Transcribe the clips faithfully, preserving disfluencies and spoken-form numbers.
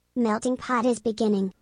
Melting pot is beginning.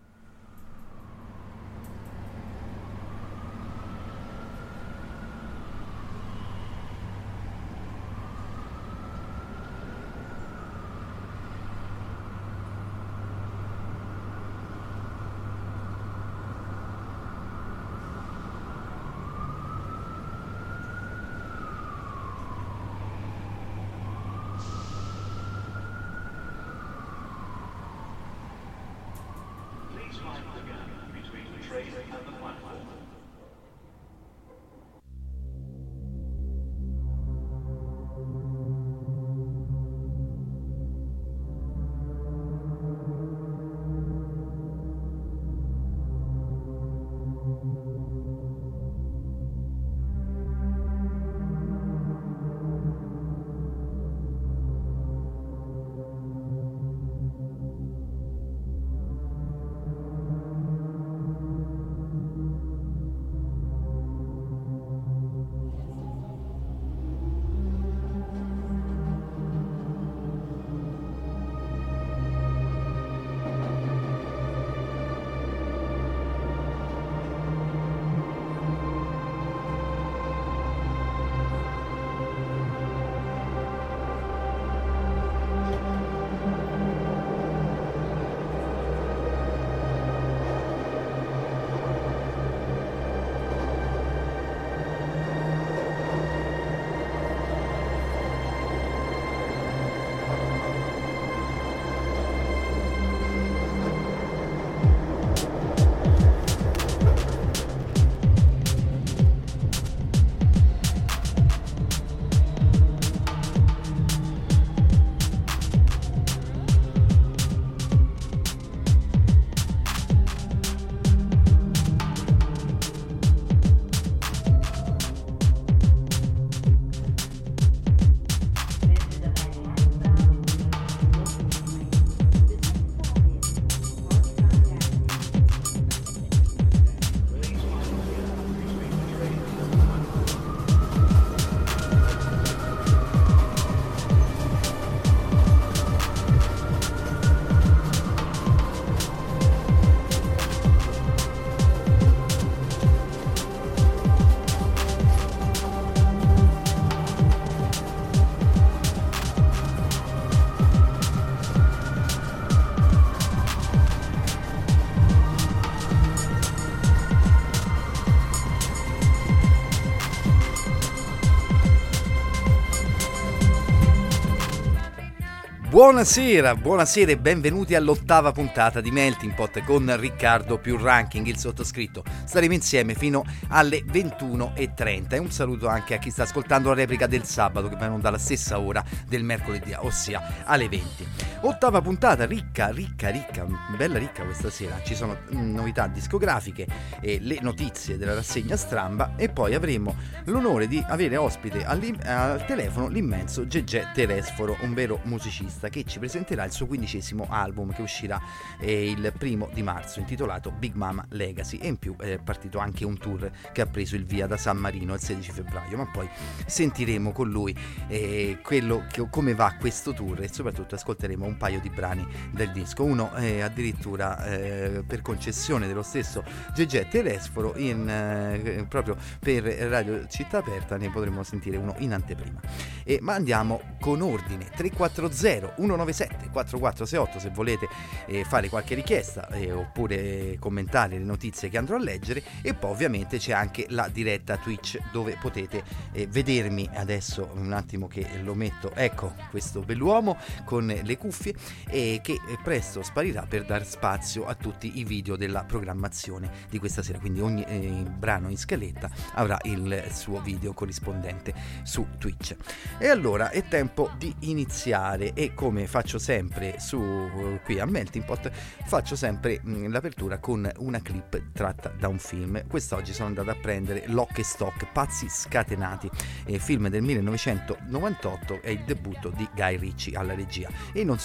Buonasera, buonasera e benvenuti all'ottava puntata di Melting Pot con Riccardo più Ranking, il sottoscritto. Staremo insieme fino alle ventuno e trenta e un saluto anche a chi sta ascoltando la replica del sabato che va in onda alla stessa ora del mercoledì, ossia alle venti. Ottava puntata, ricca, ricca, ricca, bella ricca questa sera. Ci sono novità discografiche e le notizie della rassegna Stramba e poi avremo l'onore di avere ospite al telefono l'immenso Gegè Telesforo, un vero musicista che ci presenterà il suo quindicesimo album che uscirà eh, il primo di marzo, intitolato Big Mama Legacy, e in più è partito anche un tour che ha preso il via da San Marino il sedici febbraio, ma poi sentiremo con lui eh, quello che, come va questo tour e soprattutto ascolteremo un paio di brani del disco, uno eh, addirittura eh, per concessione dello stesso Gegè Telesforo in, eh, proprio per Radio Città Aperta, ne potremo sentire uno in anteprima. E, ma andiamo con ordine: tre quattro zero uno nove sette quattro quattro sei otto se volete eh, fare qualche richiesta eh, oppure commentare le notizie che andrò a leggere, e poi ovviamente c'è anche la diretta Twitch dove potete eh, vedermi. Adesso un attimo che lo metto, ecco questo bell'uomo con le cuffie e che presto sparirà per dar spazio a tutti i video della programmazione di questa sera, quindi ogni eh, brano in scaletta avrà il suo video corrispondente su Twitch. E allora è tempo di iniziare, e come faccio sempre su qui a Melting Pot faccio sempre mh, l'apertura con una clip tratta da un film. Quest'oggi sono andato a prendere Lock e Stock, Pazzi Scatenati, eh, film del millenovecentonovantotto, è il debutto di Guy Ritchie alla regia, e non solo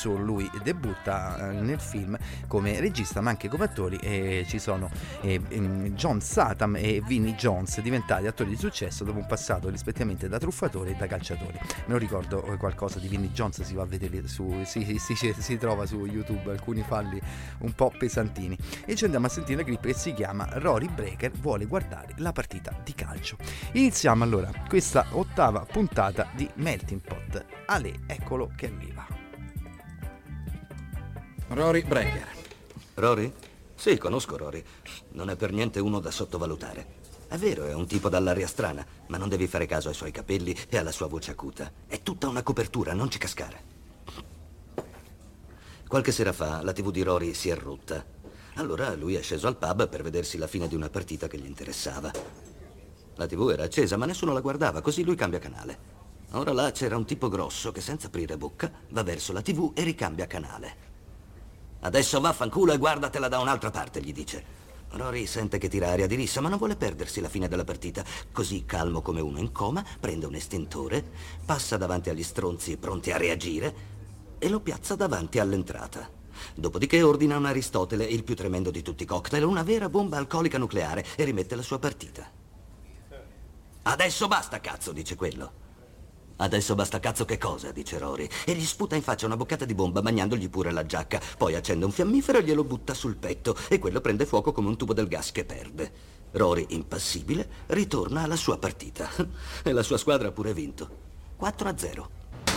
solo, lui debutta eh, nel film come regista ma anche come attori, e ci sono eh, John Satam e Vinnie Jones, diventati attori di successo dopo un passato rispettivamente da truffatore e da calciatore. Me lo ricordo qualcosa di Vinnie Jones, si va a vedere su, si, si, si, si trova su YouTube, alcuni falli un po' pesantini, e ci andiamo a sentire la clip che si chiama Rory Breaker vuole guardare la partita di calcio. Iniziamo allora questa ottava puntata di Melting Pot. Ale, eccolo che arriva. Rory Breaker. Rory? Sì, conosco Rory. Non è per niente uno da sottovalutare. È vero, è un tipo dall'aria strana, ma non devi fare caso ai suoi capelli e alla sua voce acuta. È tutta una copertura, non ci cascare. Qualche sera fa la tivù di Rory si è rotta. Allora lui è sceso al pub per vedersi la fine di una partita che gli interessava. La tivù era accesa, ma nessuno la guardava, così lui cambia canale. Ora là c'era un tipo grosso che senza aprire bocca va verso la tivù e ricambia canale. Adesso vaffanculo e guardatela da un'altra parte, gli dice. Rory sente che tira aria di rissa, ma non vuole perdersi la fine della partita. Così, calmo come uno in coma, prende un estintore, passa davanti agli stronzi pronti a reagire e lo piazza davanti all'entrata. Dopodiché ordina un Aristotele, il più tremendo di tutti i cocktail, una vera bomba alcolica nucleare, e rimette la sua partita. Adesso basta, cazzo, dice quello. Adesso basta cazzo che cosa, dice Rory, e gli sputa in faccia una boccata di bomba bagnandogli pure la giacca. Poi accende un fiammifero e glielo butta sul petto, e quello prende fuoco come un tubo del gas che perde. Rory, impassibile, ritorna alla sua partita. E la sua squadra ha pure vinto. quattro a zero.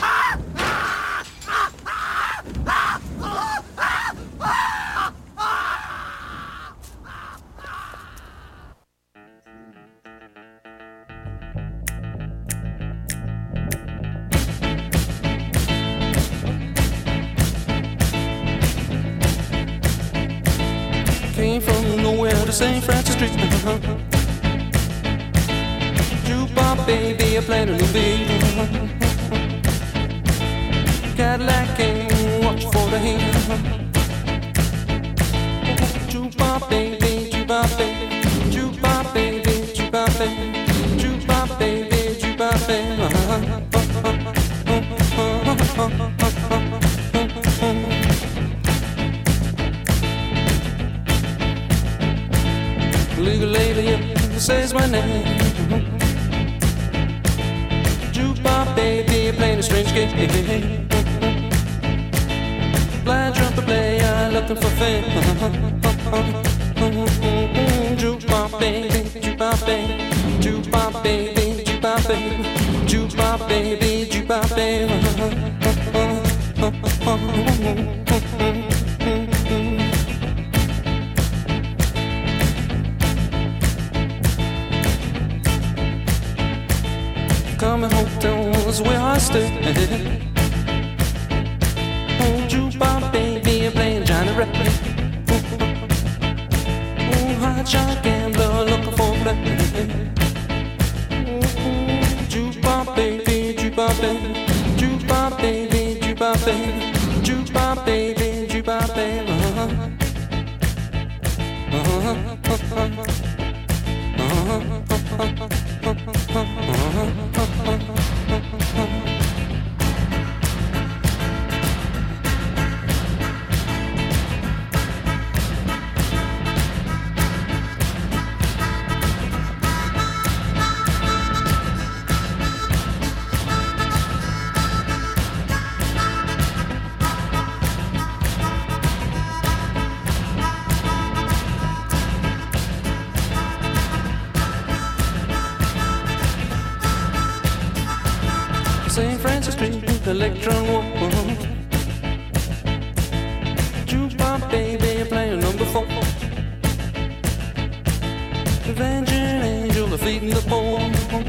Came from nowhere to Saint Francis Street. Jukebox baby, I played a new beat. Cadillac came, watch for the heat. Jukebox baby, jukebox baby, jukebox baby, jukebox baby, jukebox baby, jukebox baby. Legal lady says my name. Jukebox baby playing a strange game. Blind trumpet player looking for fame. Jukebox baby, jukebox baby, jukebox baby, jukebox baby, jukebox baby, jukebox baby. Coming home was where I stayed. Oh, jukebox baby, playing Johnny Ray. Oh, hot shot gambler looking for play. Jukebox baby, jukebox baby, jukebox baby, jukebox baby, jukebox baby, jukebox baby. Uh-huh. Uh-huh. Uh-huh. Saint Francis Street, Electron Walk. Jukebox baby, playing number four. Avenging angel, feeding the poor.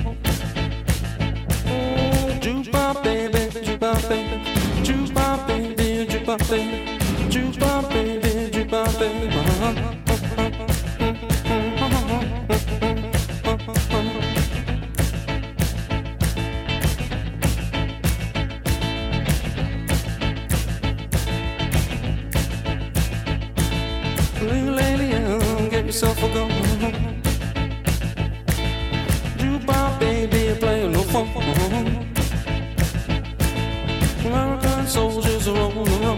Jukebox baby, jukebox baby, jukebox baby, jukebox baby, jukebox baby, jukebox baby. Yourself a go. Jukebox baby, playing no phone. American soldiers are rolling around.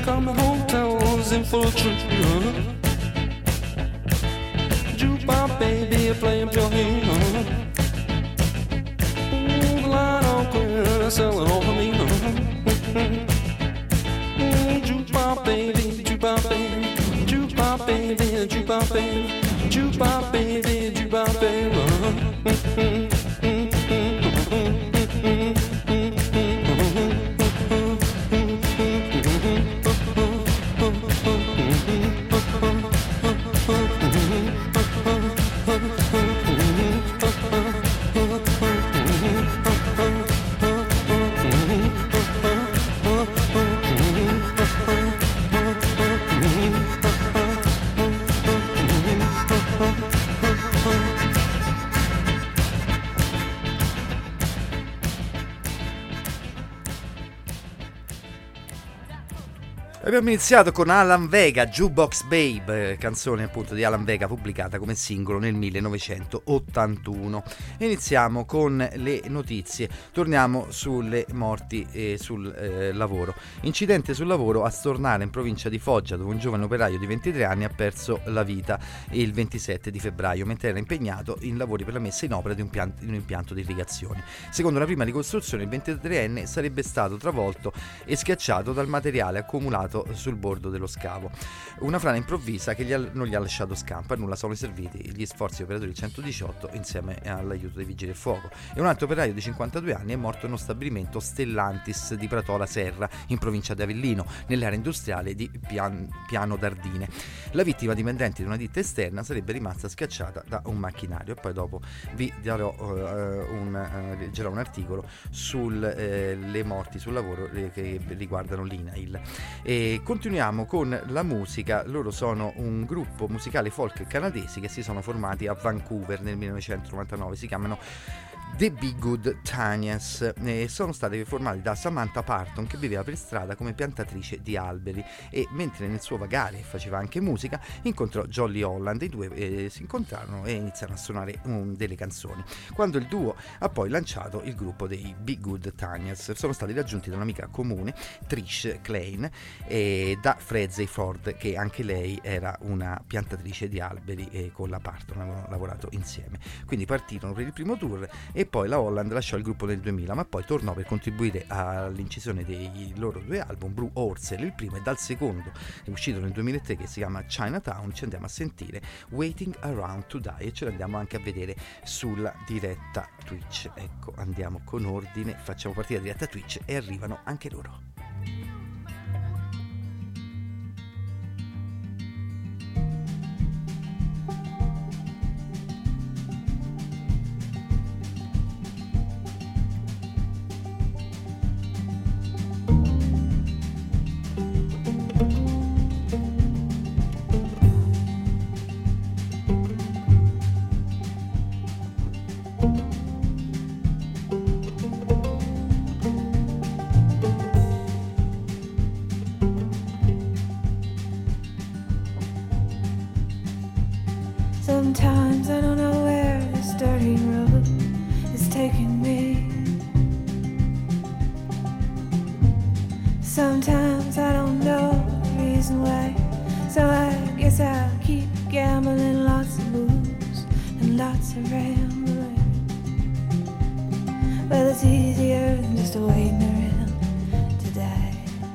got my hotels in full trip. Jukebox baby, play up your hand. Ooh, the light on clear, selling over me. Ooh, jukebox baby, jukebox baby, jukebox baby, jukebox baby, jukebox baby, jukebox baby. Abbiamo iniziato con Alan Vega, Jukebox Babe, canzone appunto di Alan Vega pubblicata come singolo nel millenovecentottantuno. Iniziamo con le notizie, torniamo sulle morti e sul eh, lavoro. Incidente sul lavoro a Stornara in provincia di Foggia, dove un giovane operaio di ventitré anni ha perso la vita il ventisette di febbraio mentre era impegnato in lavori per la messa in opera di un, pian- di un impianto di irrigazione. Secondo una prima ricostruzione il ventitreenne sarebbe stato travolto e schiacciato dal materiale accumulato sul bordo dello scavo. Una frana improvvisa che gli ha, non gli ha lasciato scampo. A nulla sono serviti gli sforzi operatori del centodiciotto insieme all'aiuto dei vigili del fuoco. E un altro operaio di cinquantadue anni è morto in uno stabilimento Stellantis di Pratola Serra in provincia di Avellino nell'area industriale di Pian, Piano d'Ardine. La vittima, dipendente di una ditta esterna, sarebbe rimasta schiacciata da un macchinario. E poi dopo vi darò uh, un, uh, leggerò un articolo sulle uh, morti sul lavoro eh, che riguardano l'I N A I L. E continuiamo con la musica. Loro sono un gruppo musicale folk canadesi che si sono formati a Vancouver nel millenovecentonovantanove. Si chiamano The Be Good Tanyas e sono stati formati da Samantha Parton, che viveva per strada come piantatrice di alberi, e mentre nel suo vagare faceva anche musica incontrò Jolly Holland. I due eh, si incontrarono e iniziarono a suonare um, delle canzoni. Quando il duo ha poi lanciato il gruppo dei Be Good Tanyas, sono stati raggiunti da un'amica comune, Trish Klein, e da Fredsey Ford, che anche lei era una piantatrice di alberi, e con la Parton avevano lavorato insieme. Quindi partirono per il primo tour e poi la Holland lasciò il gruppo nel duemila, ma poi tornò per contribuire all'incisione dei loro due album, Blue Horse, il primo, e dal secondo, è uscito nel duemilatré, che si chiama Chinatown. Ci andiamo a sentire Waiting Around to Die e ce l'andiamo anche a vedere sulla diretta Twitch. Ecco, andiamo con ordine, facciamo partire la diretta Twitch e arrivano anche loro. Sometimes I don't know where this dirty road is taking me. Sometimes I don't know the reason why, so I guess I'll keep gambling, lots of moves and lots of rambling. Well, it's easier than just waiting around to die.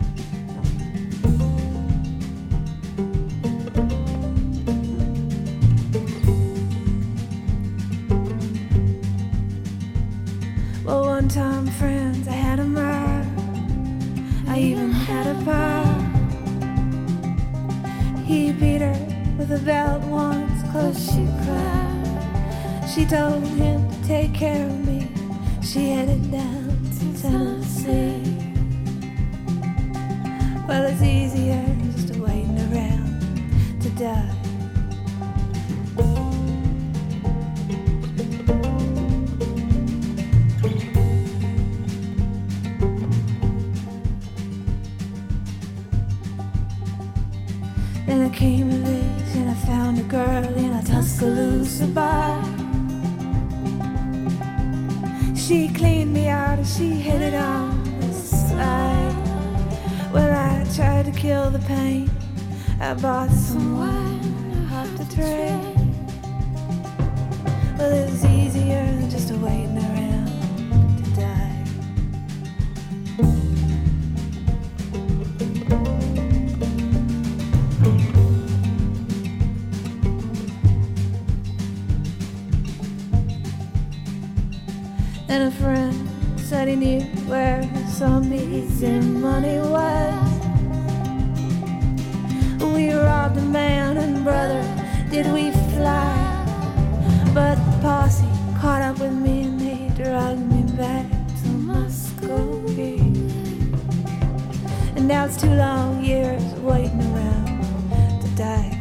Well, one time, friends, I had a mar. I even had a bar. He beat her with a belt once, cause she cried. She told him to take care of me. She headed down to Tennessee. Well, it's easier just waiting around to die. Then I came of age and I found a girl in a Tuscaloosa bar. She cleaned me out and she hit it on the side. Well, I tried to kill the pain. I bought some wine off the train. Well, it was easier than just waiting around to die. And a friend said he knew where some easy money was. We robbed a man and brother, did we fly? But the posse caught up with me and they dragged me back to Muscovy. And now it's two long years waiting around to die.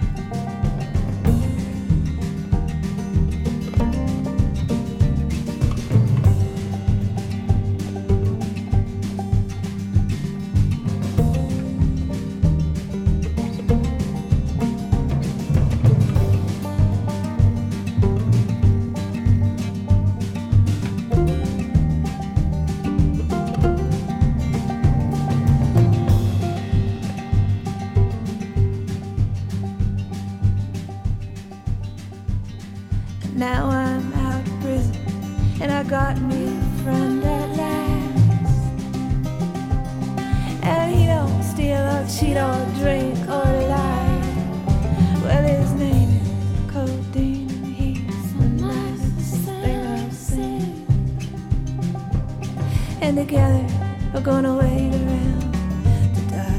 Now I'm out of prison and I got me a friend at last. And he don't steal or cheat or drink or lie. Well, his name is Codeine and he's the nicest thing I've seen. And together we're gonna wait around to die.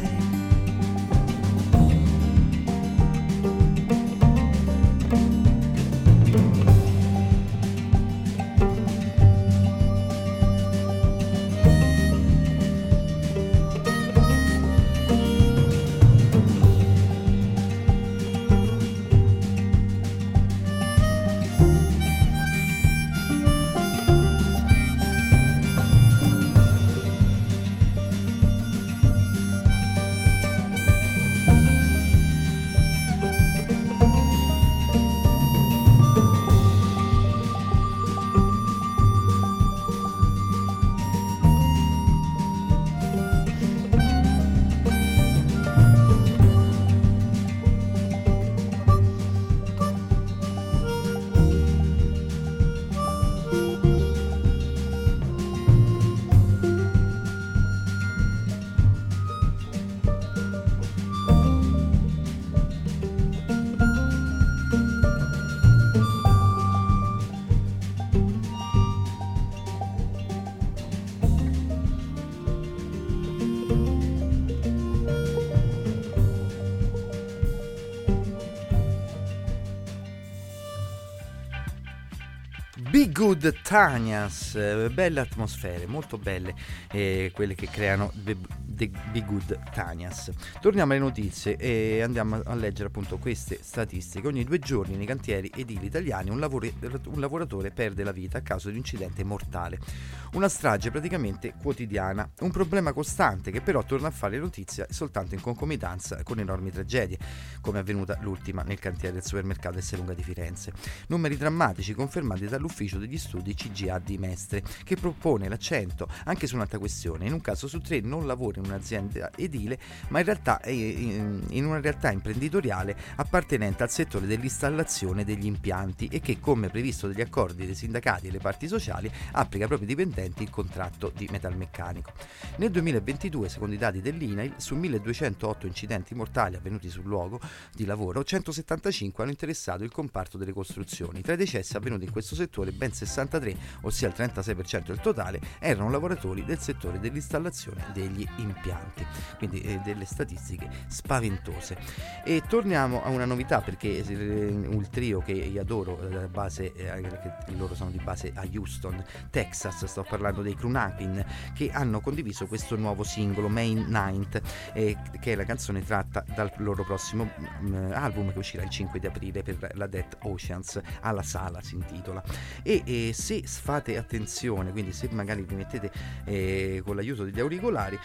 Be Good Tanyas, eh, belle atmosfere, molto belle, eh, quelle che creano The, The Be Good Tanyas. Torniamo alle notizie e andiamo a leggere appunto queste statistiche. Ogni due giorni nei cantieri edili italiani un, lavori, un lavoratore perde la vita a causa di un incidente mortale. Una strage praticamente quotidiana, un problema costante che però torna a fare notizia soltanto in concomitanza con enormi tragedie, come è avvenuta l'ultima nel cantiere del supermercato Esselunga di Firenze. Numeri drammatici confermati dall'ufficio degli studi C G A di Mestre, che propone l'accento anche su un'altra questione. In un caso su tre non lavora in un'azienda edile, ma in realtà è in una realtà imprenditoriale appartenente al settore dell'installazione degli impianti e che, come previsto dagli accordi dei sindacati e le parti sociali, applica ai propri dipendenti il contratto di metalmeccanico. Nel duemilaventidue, secondo i dati dell'I N A I L, su milleduecentootto incidenti mortali avvenuti sul luogo di lavoro, centosettantacinque hanno interessato il comparto delle costruzioni. Tra i decessi avvenuti in questo settore, ben sessantatré, ossia il trentasei per cento del totale, erano lavoratori del settore dell'installazione degli impianti. Quindi eh, delle statistiche spaventose. E torniamo a una novità, perché eh, un trio che io adoro, eh, base, eh, che loro sono di base a Houston, Texas, sto parlando dei Krunapin, che hanno condiviso questo nuovo singolo May ninth, eh, che è la canzone tratta dal loro prossimo mh, album che uscirà il cinque di aprile per la Death Oceans, alla Sala si intitola. E eh, se fate attenzione, quindi se magari vi mettete eh, con l'aiuto degli auricolari, si può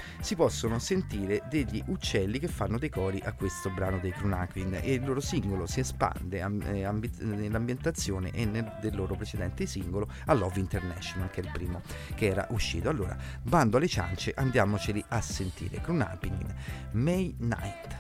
possono sentire degli uccelli che fanno dei cori a questo brano dei Clonakilin, e il loro singolo si espande amb- eh, ambi- nell'ambientazione e nel, del loro precedente singolo a Love International, che è il primo che era uscito. Allora, bando alle ciance, andiamoceli a sentire. Clonakilin, May Night.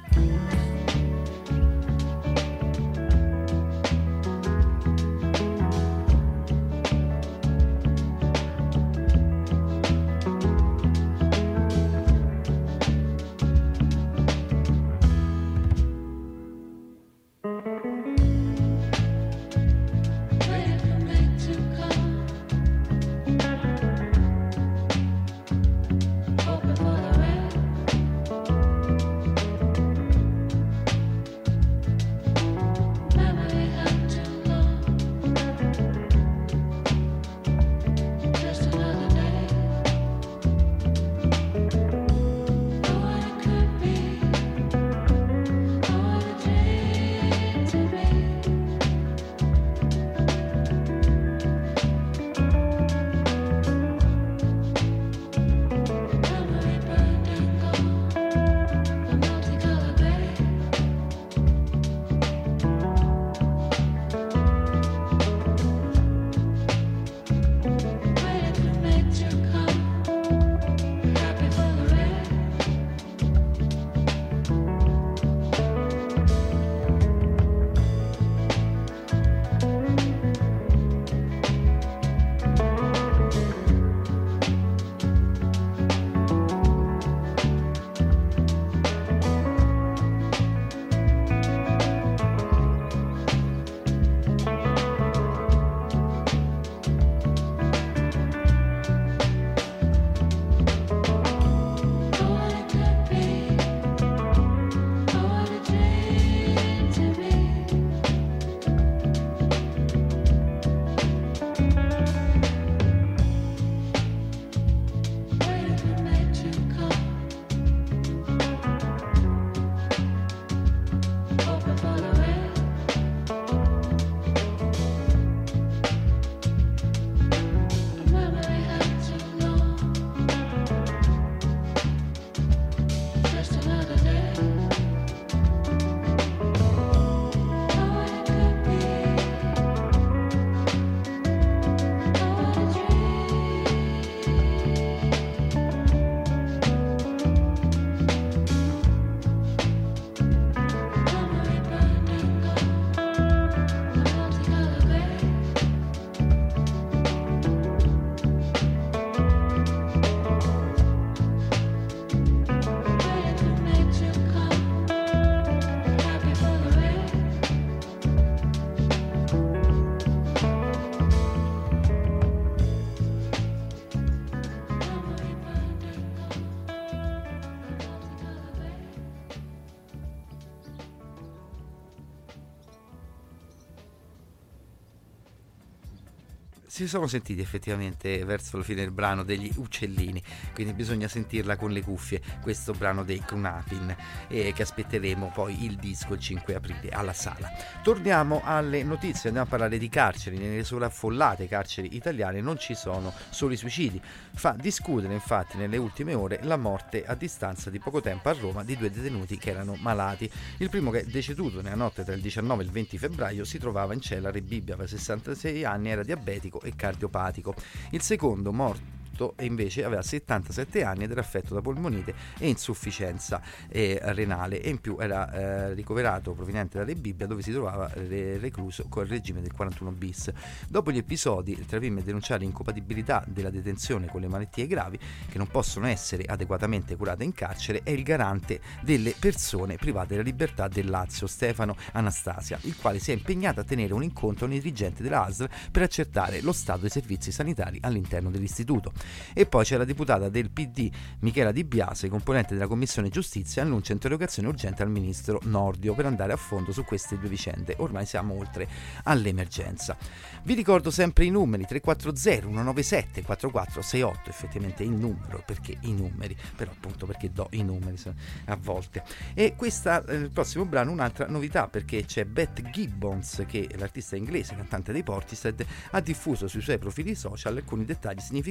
Si sono sentiti effettivamente verso la fine del brano degli uccellini, quindi bisogna sentirla con le cuffie, questo brano dei Clonakilin, eh, che aspetteremo poi il disco il cinque aprile alla Sala. Torniamo alle notizie, andiamo a parlare di carceri. Nelle sovraffollate carceri italiane non ci sono solo i suicidi. Fa discutere infatti nelle ultime ore la morte a distanza di poco tempo a Roma di due detenuti che erano malati. Il primo, che è deceduto nella notte tra il diciannove e il venti febbraio, si trovava in cella a Rebibbia, aveva sessantasei anni, era diabetico e cardiopatico. Il secondo, morto e invece aveva settantasette anni ed era affetto da polmonite e insufficienza eh, renale, e in più era eh, ricoverato proveniente da Rebibbia, dove si trovava eh, recluso col regime del quarantuno bis. Dopo gli episodi, il Trapim è denunciare l'incompatibilità della detenzione con le malattie gravi che non possono essere adeguatamente curate in carcere. È il garante delle persone private della libertà del Lazio, Stefano Anastasia, il quale si è impegnato a tenere un incontro con il dirigente della A S L per accertare lo stato dei servizi sanitari all'interno dell'istituto. E poi c'è la deputata del P D Michela Di Biase, componente della Commissione Giustizia, annuncia interrogazione urgente al ministro Nordio per andare a fondo su queste due vicende. Ormai siamo oltre all'emergenza. Vi ricordo sempre i numeri: tre quattro zero uno nove sette quattro quattro sei otto, effettivamente il numero, perché i numeri, però appunto perché do i numeri a volte. E questa, eh, il prossimo brano, un'altra novità, perché c'è Beth Gibbons, che è l'artista inglese, cantante dei Portishead, ha diffuso sui suoi profili social alcuni dettagli significativi sul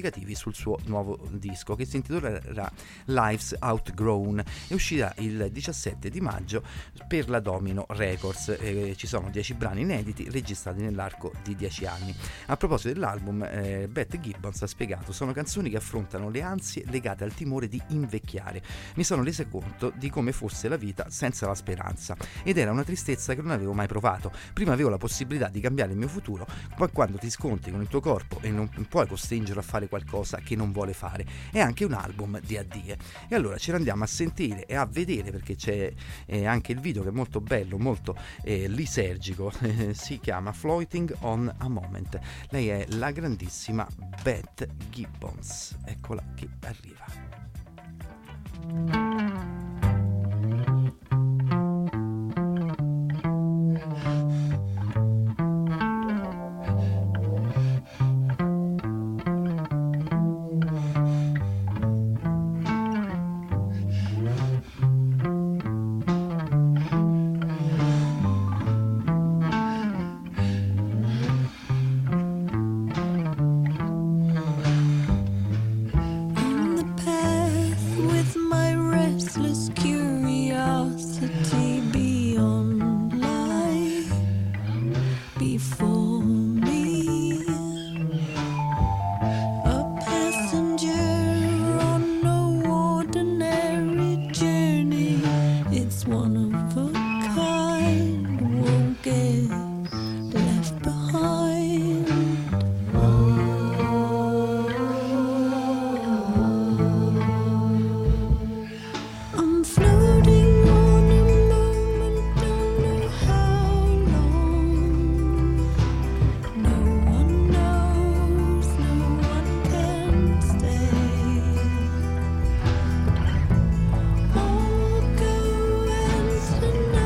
sul suo nuovo disco che si intitolerà Life's Outgrown e uscirà il diciassette di maggio per la Domino Records. Eh, ci sono dieci brani inediti registrati nell'arco di dieci anni. A proposito dell'album, eh, Beth Gibbons ha spiegato: sono canzoni che affrontano le ansie legate al timore di invecchiare. Mi sono resa conto di come fosse la vita senza la speranza ed era una tristezza che non avevo mai provato. Prima avevo la possibilità di cambiare il mio futuro, poi quando ti scontri con il tuo corpo e non puoi costringerlo a fare qualcosa che non vuole fare. È anche un album di addie. E allora ce l'andiamo a sentire e a vedere, perché c'è eh, anche il video che è molto bello, molto eh, lisergico. Si chiama Floating on a Moment. Lei è la grandissima Beth Gibbons. Eccola che arriva. Tonight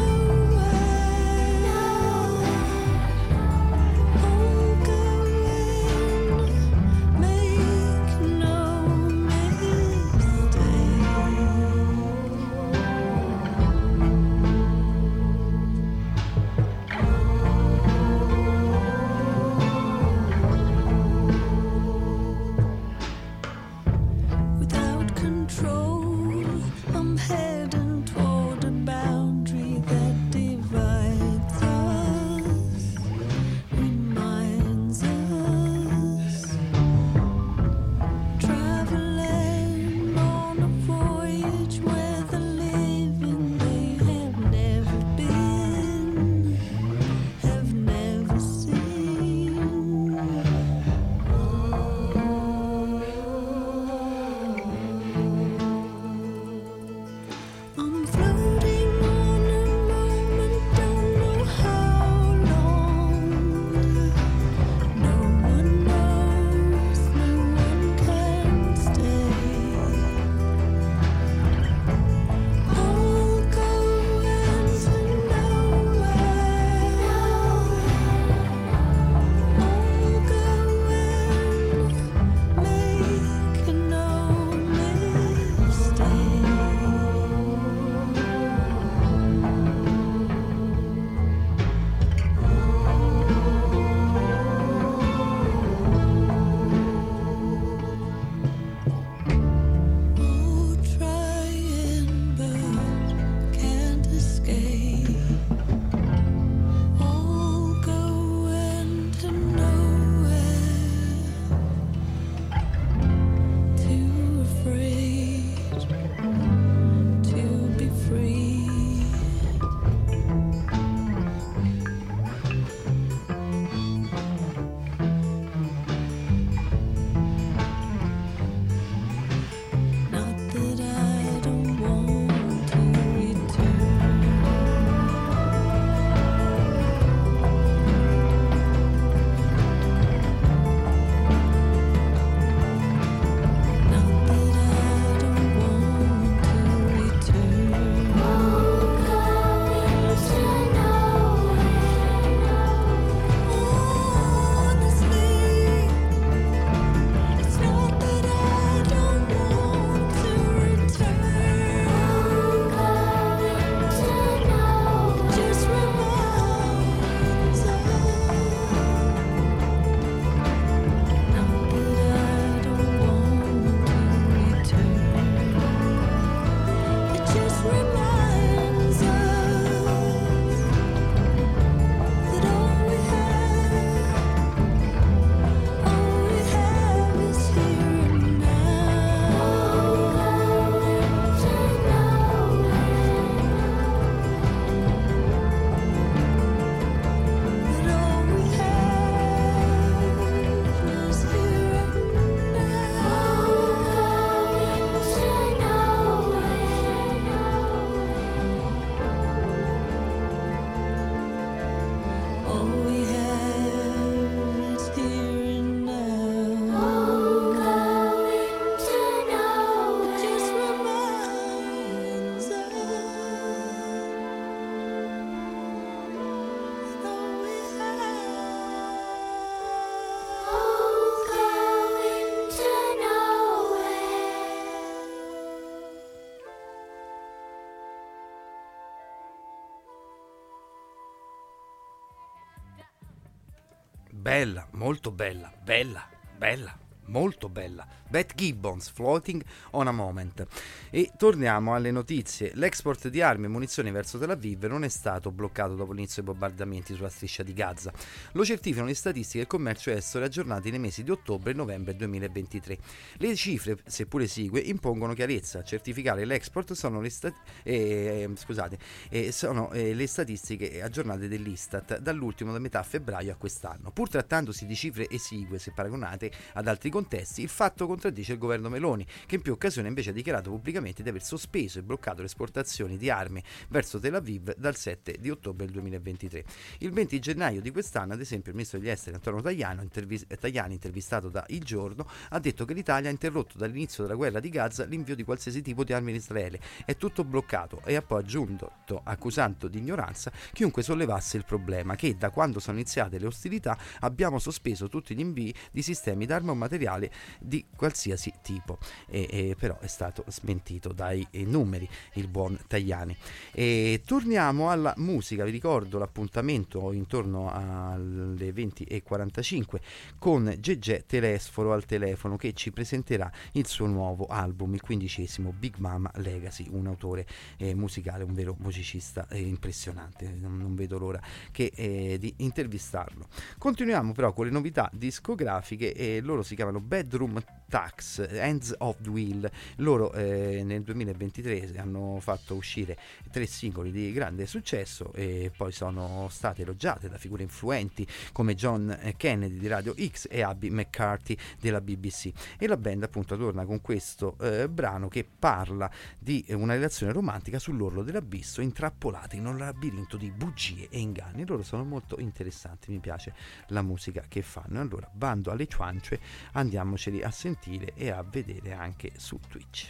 bella, molto bella, bella, bella, molto bella. Beth Gibbons, Floating on a Moment. E torniamo alle notizie. L'export di armi e munizioni verso Tel Aviv non è stato bloccato dopo l'inizio dei bombardamenti sulla striscia di Gaza. Lo certificano le statistiche del commercio estero aggiornate nei mesi di ottobre e novembre duemilaventitré. Le cifre, seppur esigue, impongono chiarezza. A certificare l'export sono le, sta- eh, scusate, eh, sono eh, le statistiche aggiornate dell'Istat dall'ultimo da metà febbraio a quest'anno. Pur trattandosi di cifre esigue se paragonate ad altri contesti, il fatto contraddice il governo Meloni, che in più occasioni invece ha dichiarato pubblicamente di aver sospeso e bloccato le esportazioni di armi verso Tel Aviv dal sette di ottobre duemilaventitré. Il venti gennaio di quest'anno, ad esempio, il ministro degli esteri Antonio Tajani, intervis- Tajani intervistato da Il Giorno, ha detto che l'Italia ha interrotto dall'inizio della guerra di Gaza l'invio di qualsiasi tipo di armi in Israele, è tutto bloccato, e ha poi aggiunto, accusando di ignoranza chiunque sollevasse il problema, che da quando sono iniziate le ostilità abbiamo sospeso tutti gli invii di sistemi d'arma o materiale di qualsiasi tipo, e, e però è stato smentito dai eh, numeri il buon Tajani. E torniamo alla musica, vi ricordo l'appuntamento intorno alle venti e quarantacinque con Gegè Telesforo al telefono, che ci presenterà il suo nuovo album, il quindicesimo, Big Mama Legacy, un autore eh, musicale, un vero musicista eh, impressionante, non, non vedo l'ora che, eh, di intervistarlo. Continuiamo però con le novità discografiche, e loro si chiamano Bedroom Tax, Hands of the Wheel. Loro eh, nel duemilaventitré hanno fatto uscire tre singoli di grande successo e poi sono state elogiate da figure influenti come John Kennedy di Radio X e Abby McCarthy della B B C, e la band appunto torna con questo eh, brano che parla di una relazione romantica sull'orlo dell'abisso, intrappolati in un labirinto di bugie e inganni. Loro sono molto interessanti, mi piace la musica che fanno. Allora, bando alle ciance, andiamoceli a sentire e a vedere anche su Twitch.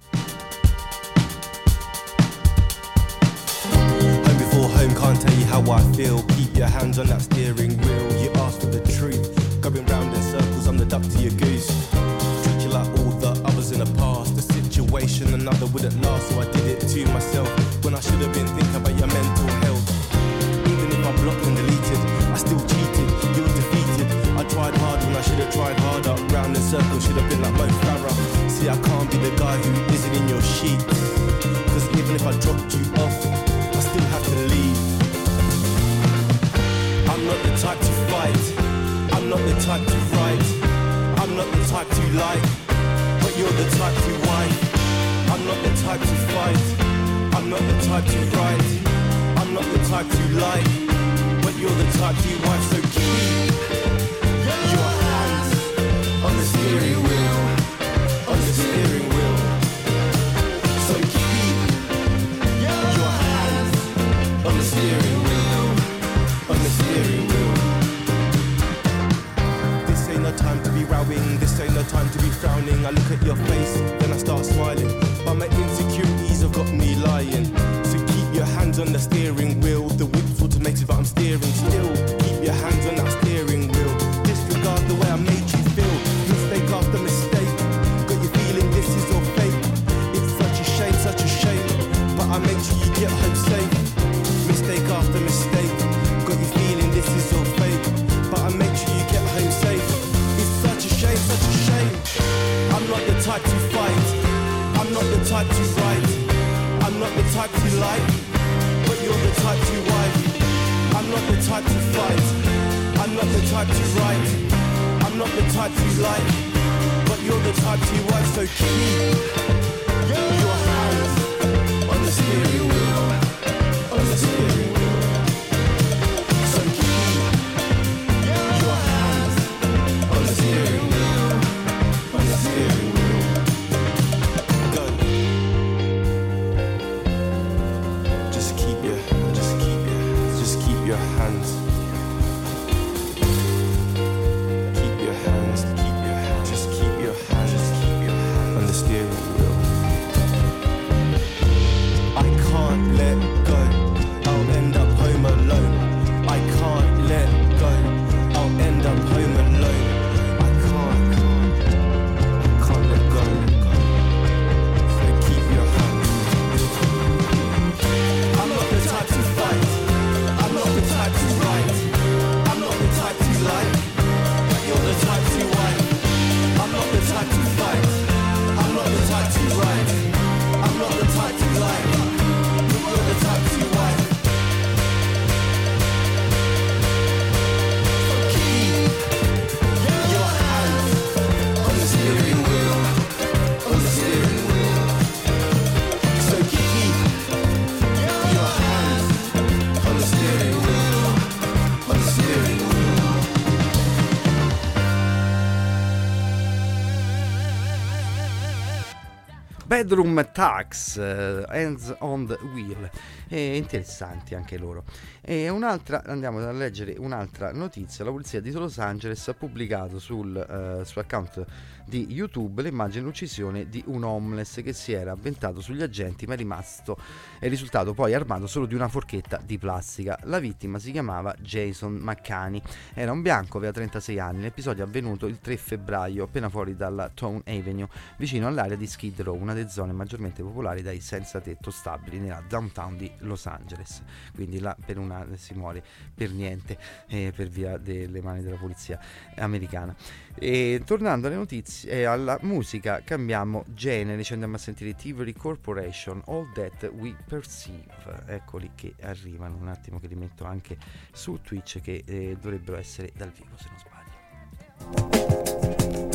Home before home, can't tell you how I feel. Keep your hands on that steering wheel. You ask for the truth, going round in circles, I'm the duck to your goose. Treat you like all the others in the past. The situation another wouldn't last, so I did it to myself when I should have been thinking about your mental health. Even if I blocked and deleted, I still cheated, you were defeated. I tried hard when I should have tried harder. Round in circles, should have been like Mo Farah. See, I can't be the guy who isn't in your sheets, cause even if I dropped you off, I still have to leave. I'm not the type to fight, I'm not the type to write, I'm not the type to like, but you're the type to wife. I'm not the type to fight, I'm not the type to write, I'm not the type to like, but you're the type to wife. So keep your hands on the steering wheel, on the steering wheel. So keep your hands on the steering wheel, on the steering wheel. This ain't no time to be rowing, this ain't no time to be frowning. I look at your face, then I start smiling, but my insecurities have got me lying. So keep your hands on the steering wheel. The whip's automated but I'm steering still. Keep your hands on that steering wheel. Disregard the way I made you feel. Mistake after mistake, got you feeling this is all fake. It's such a shame, such a shame, but I made sure you get home safe. Mistake after mistake, got you feeling this is all fake, but I made sure you get home safe. It's such a shame, such a shame. I'm not the type to fight, I'm not the type to write, I'm not the type to like, but you're the type to wife. I'm not the type to fight, I'm not the type to write, I'm not the type to like, but you're the type to wife. So keep your hands on the steering wheel, on the steering wheel. So keep your hands on the steering wheel, on the steering wheel. Go. Just keep your, just keep your, just keep your hands. Keep your hands, keep your hands, just keep your hands, just keep your hands on the steering wheel. Bedroom Tax, uh, Hands on the Wheel, e interessanti anche loro. E un'altra, andiamo a leggere un'altra notizia. La polizia di Los Angeles ha pubblicato sul uh, suo account di YouTube l'immagine dell'uccisione di un homeless che si era avventato sugli agenti ma è rimasto è risultato poi armato solo di una forchetta di plastica. La vittima si chiamava Jason McCanny, era un bianco, aveva trentasei anni. L'episodio è avvenuto il tre febbraio appena fuori dalla Town Avenue, vicino all'area di Skid Row, una delle zone maggiormente popolari dai senza tetto stabili nella downtown di Los Angeles. Quindi là per una si muore per niente, eh, per via delle mani della polizia americana. E tornando alle notizie e alla musica, cambiamo genere, ci andiamo a sentire Thievery Corporation, All That We Perceive. Eccoli che arrivano, un attimo che li metto anche su Twitch, che eh, dovrebbero essere dal vivo se non sbaglio.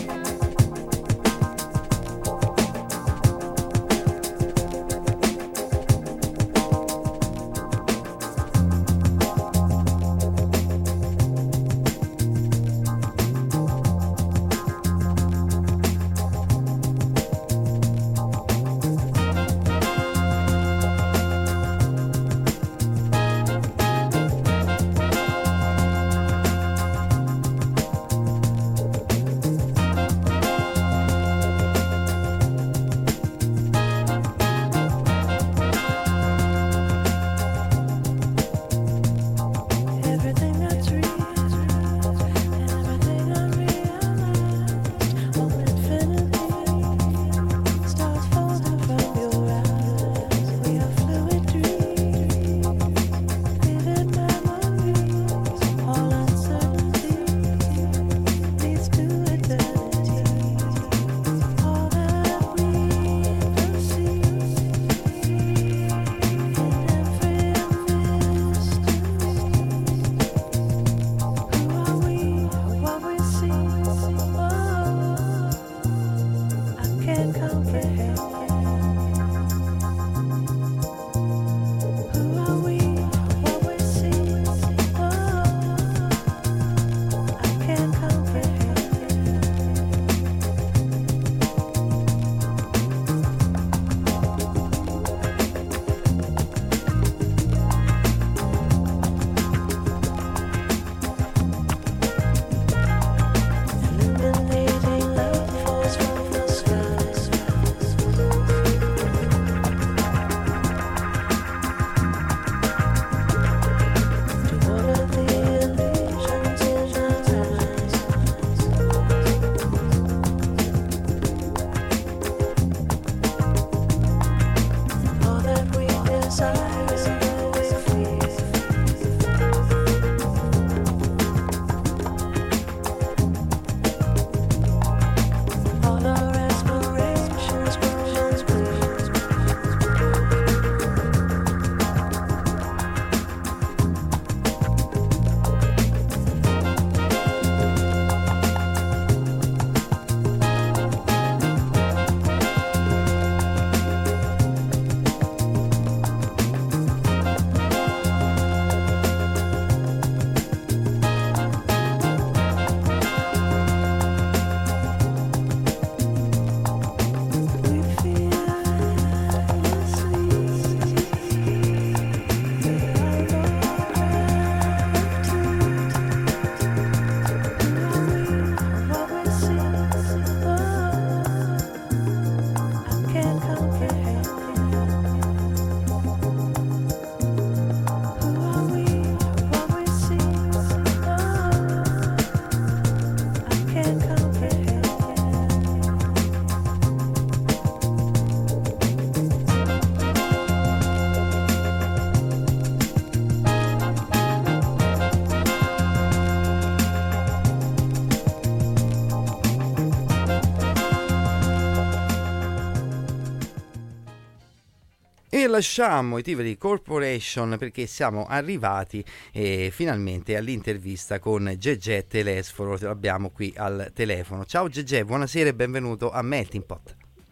E lasciamo i Thievery Corporation perché siamo arrivati eh, finalmente all'intervista con Gegè Telesforo, lo abbiamo qui al telefono. Ciao Gegè, buonasera e benvenuto a Melting Pot.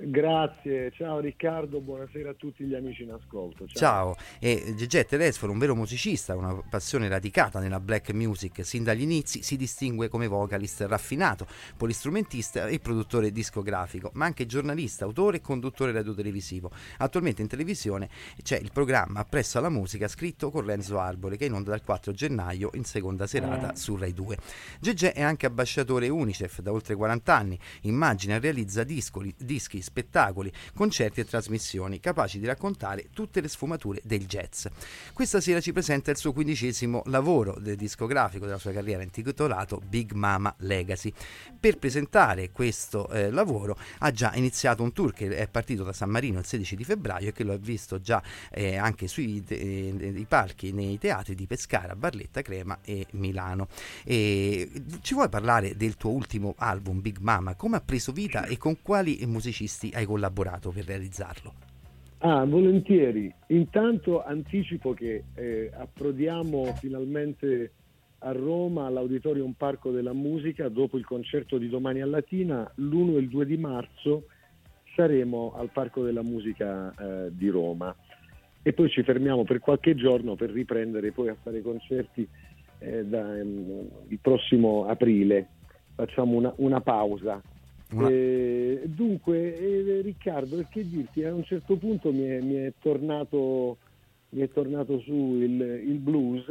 Grazie, ciao Riccardo, buonasera a tutti gli amici in ascolto. Ciao, ciao. E Gegè Telesforo, un vero musicista, una passione radicata nella black music sin dagli inizi, si distingue come vocalist raffinato, polistrumentista e produttore discografico, ma anche giornalista, autore e conduttore radiotelevisivo. Attualmente in televisione c'è il programma Appresso alla musica scritto con Renzo Arbore, che è in onda dal quattro gennaio in seconda serata su Rai due. Gegè è anche ambasciatore Unicef da oltre quaranta anni, immagina e realizza discoli, dischi, spettacoli, concerti e trasmissioni capaci di raccontare tutte le sfumature del jazz. Questa sera ci presenta il suo quindicesimo lavoro del discografico della sua carriera, intitolato Big Mama Legacy. Per presentare questo eh, lavoro ha già iniziato un tour che è partito da San Marino il sedici di febbraio e che lo ha visto già eh, anche sui te- i palchi nei teatri di Pescara, Barletta, Crema e Milano. E ci vuoi parlare del tuo ultimo album Big Mama? Come ha preso vita e con quali musicisti hai collaborato per realizzarlo? Ah, volentieri. Intanto anticipo che eh, approdiamo finalmente a Roma all'Auditorium Parco della Musica dopo il concerto di domani a Latina. L'primo e il due di marzo saremo al Parco della Musica eh, di Roma e poi ci fermiamo per qualche giorno per riprendere poi a fare concerti eh, da, um, il prossimo aprile. Facciamo una, una pausa. Una... Eh, dunque eh, Riccardo, che dirti, a un certo punto mi è, mi è tornato mi è tornato su il, il blues,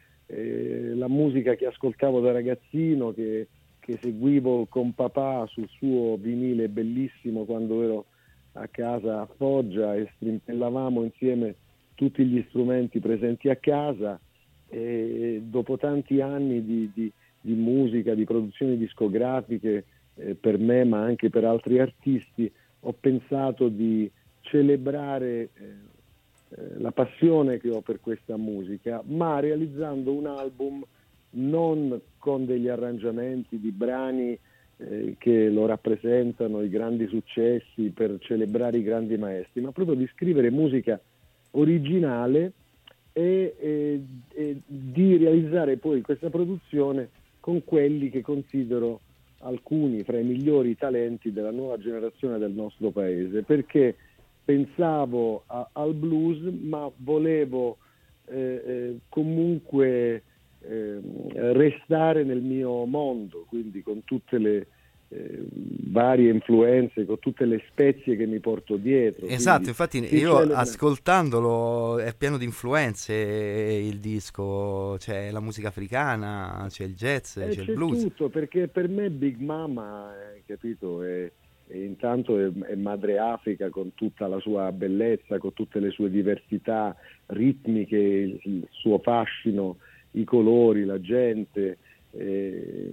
eh, la musica che ascoltavo da ragazzino, che, che seguivo con papà sul suo vinile bellissimo quando ero a casa a Foggia e strimpellavamo insieme tutti gli strumenti presenti a casa, e dopo tanti anni di, di, di musica, di produzioni discografiche, Eh, per me ma anche per altri artisti, ho pensato di celebrare eh, eh, la passione che ho per questa musica, ma realizzando un album non con degli arrangiamenti di brani eh, che lo rappresentano, i grandi successi per celebrare i grandi maestri, ma proprio di scrivere musica originale e, e, e di realizzare poi questa produzione con quelli che considero alcuni fra i migliori talenti della nuova generazione del nostro paese, perché pensavo a, al blues, ma volevo eh, eh, comunque eh, restare nel mio mondo, quindi con tutte le eh, varie influenze, con tutte le spezie che mi porto dietro. Esatto, infatti io celebra... ascoltandolo è pieno di influenze il disco, c'è la musica africana, c'è il jazz, eh, c'è, c'è il blues. Tutto, perché per me Big Mama, eh, capito, è, è intanto è, è madre Africa con tutta la sua bellezza, con tutte le sue diversità ritmiche, il, il suo fascino, i colori, la gente, eh,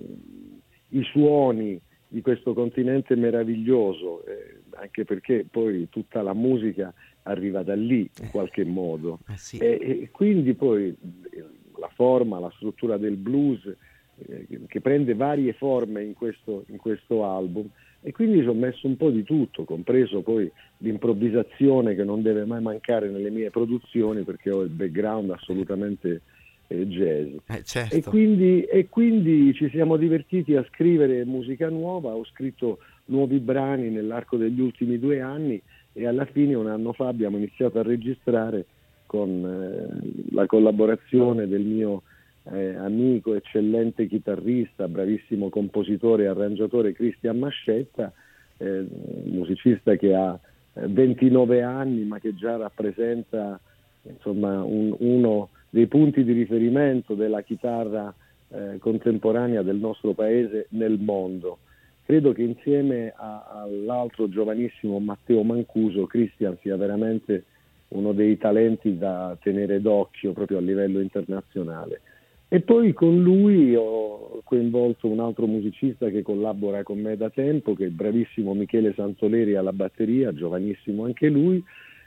i suoni di questo continente meraviglioso, eh, anche perché poi tutta la musica arriva da lì in qualche modo. Eh sì. e, e quindi poi la forma, la struttura del blues eh, che prende varie forme in questo, in questo album, e quindi ci ho messo un po' di tutto, compreso poi l'improvvisazione che non deve mai mancare nelle mie produzioni, perché ho il background assolutamente eh, jazz. Eh, certo. E quindi, e quindi ci siamo divertiti a scrivere musica nuova, ho scritto nuovi brani nell'arco degli ultimi due anni e alla fine, un anno fa, abbiamo iniziato a registrare con eh, la collaborazione del mio eh, amico, eccellente chitarrista, bravissimo compositore e arrangiatore Cristian Mascetta, eh, musicista che ha ventinove anni ma che già rappresenta insomma un, uno dei punti di riferimento della chitarra eh, contemporanea del nostro paese nel mondo. Credo che insieme a, all'altro giovanissimo Matteo Mancuso, Cristian sia veramente uno dei talenti da tenere d'occhio proprio a livello internazionale. E poi con lui ho coinvolto un altro musicista che collabora con me da tempo, che è il bravissimo Michele Santoleri alla batteria, giovanissimo anche lui,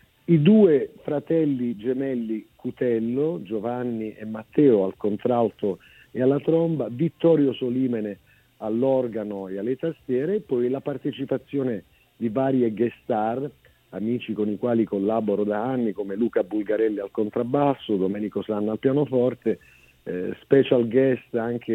i due fratelli gemelli Cutello, Giovanni e Matteo al contralto e alla tromba, Vittorio Solimene all'organo e alle tastiere, e poi la partecipazione di varie guest star, amici con i quali collaboro da anni, come Luca Bulgarelli al contrabbasso, Domenico Sanna al pianoforte, eh, special guest anche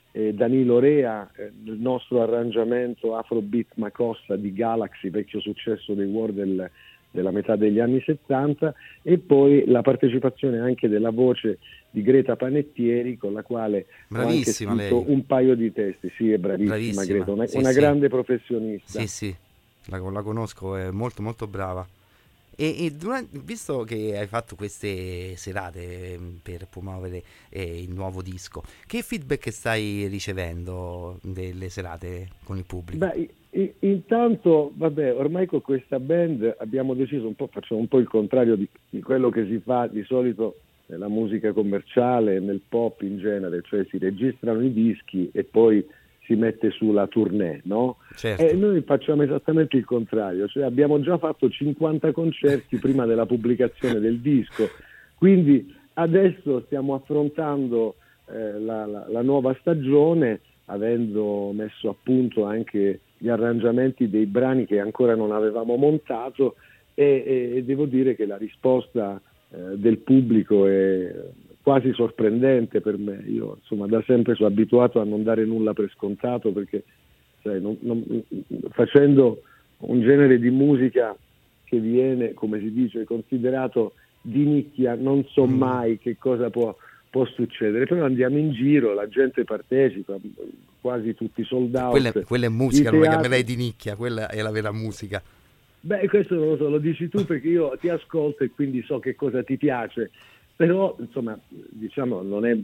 eh, Danilo Rea, eh, il nostro arrangiamento Afrobeat Macossa di Galaxy, vecchio successo dei War del, della metà degli anni settanta, e poi la partecipazione anche della voce di Greta Panettieri, con la quale bravissima ho anche scritto lei. un paio di testi. Sì, è bravissima, Bravissima. Greta, una, Sì, una sì. grande professionista. Sì, sì, la, la conosco, è molto molto brava. E, e durante- visto che hai fatto queste serate ehm, per promuovere eh, il nuovo disco, che feedback stai ricevendo delle serate con il pubblico? Beh, i- i- intanto, vabbè, ormai con questa band abbiamo deciso un po', facciamo un po' il contrario di, di quello che si fa di solito nella musica commerciale, nel pop in genere, cioè si registrano i dischi e poi si mette sulla tournée, no? Certo. E noi facciamo esattamente il contrario, cioè abbiamo già fatto cinquanta concerti prima della pubblicazione del disco, quindi adesso stiamo affrontando eh, la, la, la nuova stagione, avendo messo a punto anche gli arrangiamenti dei brani che ancora non avevamo montato, e, e, e devo dire che la risposta eh, del pubblico è quasi sorprendente per me. Io insomma da sempre sono abituato a non dare nulla per scontato, perché sai, non, non, facendo un genere di musica che viene, come si dice, considerato di nicchia, non so mai che cosa può, può succedere. Però andiamo in giro, la gente partecipa, quasi tutti sold out. Quella, quella è musica, non la teatri... chiamerei di nicchia, quella è la vera musica. Beh, questo non lo so, lo dici tu perché io ti ascolto e quindi so che cosa ti piace. Però, insomma, diciamo, non è,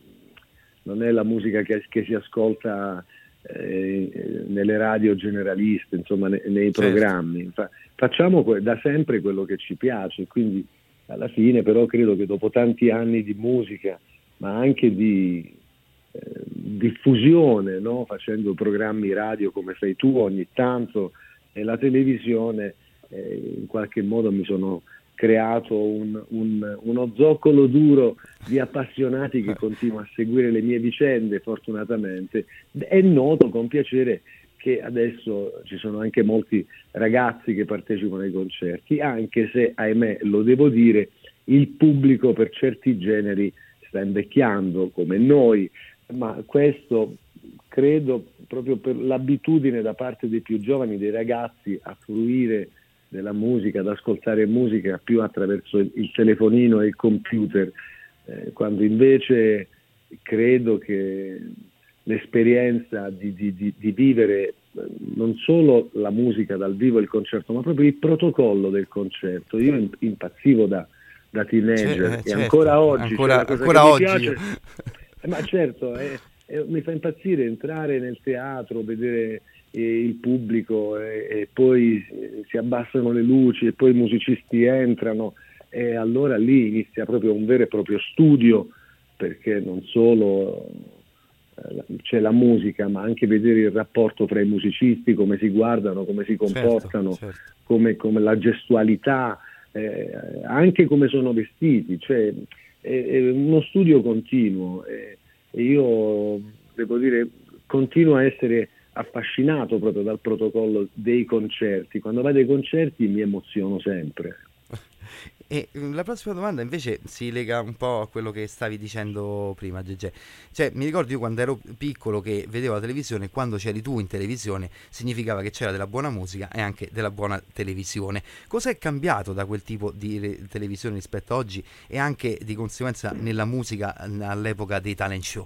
non è la musica che, che si ascolta eh, nelle radio generaliste, insomma, nei, nei Certo. programmi. Fa, facciamo que- da sempre quello che ci piace, quindi alla fine però credo che dopo tanti anni di musica, ma anche di eh, diffusione, no? Facendo programmi radio come fai tu ogni tanto, e la televisione, eh, in qualche modo mi sono creato un, un, uno zoccolo duro di appassionati che continua a seguire le mie vicende, fortunatamente. È noto con piacere che adesso ci sono anche molti ragazzi che partecipano ai concerti, anche se, ahimè, lo devo dire, il pubblico per certi generi sta invecchiando come noi, ma questo credo proprio per l'abitudine da parte dei più giovani, dei ragazzi, a fruire della musica, ad ascoltare musica più attraverso il, il telefonino e il computer, eh, quando invece credo che l'esperienza di, di, di, di vivere eh, non solo la musica dal vivo, il concerto, ma proprio il protocollo del concerto. Io impazzivo da, da teenager, Eh, e certo. ancora oggi, Ancora- cioè, la cosa ancora che mi oggi piace- io. Eh, ma certo, eh, eh, mi fa impazzire entrare nel teatro, vedere eh, il pubblico e, e poi eh, si abbassano le luci e poi i musicisti entrano, e allora lì inizia proprio un vero e proprio studio, perché non solo eh, c'è la musica, ma anche vedere il rapporto tra i musicisti, come si guardano, come si comportano, Certo, certo. come, come la gestualità, eh, anche come sono vestiti, cioè è, è uno studio continuo, e, e io devo dire continuo a essere affascinato proprio dal protocollo dei concerti. Quando vado ai concerti mi emoziono sempre. E mm, la prossima domanda invece si lega un po' a quello che stavi dicendo prima, Gegè. Cioè, mi ricordo io quando ero piccolo che vedevo la televisione, quando c'eri tu in televisione significava che c'era della buona musica e anche della buona televisione. Cos'è cambiato da quel tipo di re- televisione rispetto a oggi, e anche di conseguenza nella musica mm, all'epoca dei talent show?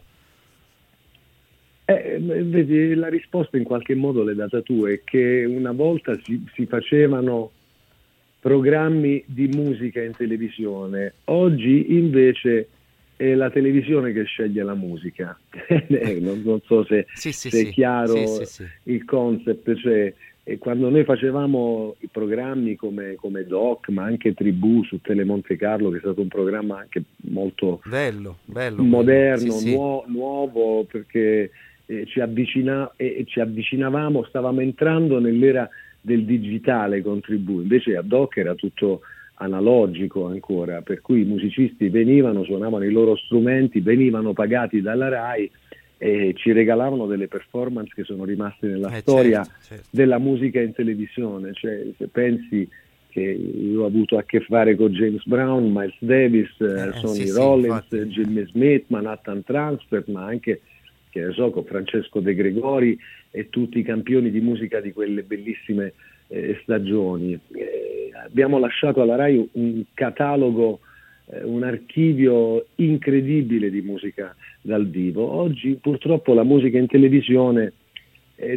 Eh, vedi, la risposta in qualche modo l'hai data tu, è che una volta si, si facevano programmi di musica in televisione, oggi invece è la televisione che sceglie la musica. Eh, non, non so se, Sì, sì, se sì. è chiaro Sì, sì, sì. il concept, cioè e quando noi facevamo i programmi come, come Doc, ma anche Tribù su Tele Monte Carlo, che è stato un programma anche molto Bello, bello. moderno, Sì, sì. nuo- nuovo, perché eh, ci, avvicina- e ci avvicinavamo, stavamo entrando nell'era del digitale con Tribù, invece a Doc era tutto analogico ancora, per cui i musicisti venivano, suonavano i loro strumenti, venivano pagati dalla RAI e ci regalavano delle performance che sono rimaste nella Eh, storia certo, certo. della musica in televisione. Cioè, se pensi che io ho avuto a che fare con James Brown, Miles Davis, eh, Eh, Sonny sì, sì, Rollins, infatti. Jimmy Smith, Manhattan Transfer, ma anche che ne so, con Francesco De Gregori e tutti i campioni di musica di quelle bellissime eh, stagioni. Eh, abbiamo lasciato alla Rai un catalogo, eh, un archivio incredibile di musica dal vivo. Oggi purtroppo la musica in televisione eh,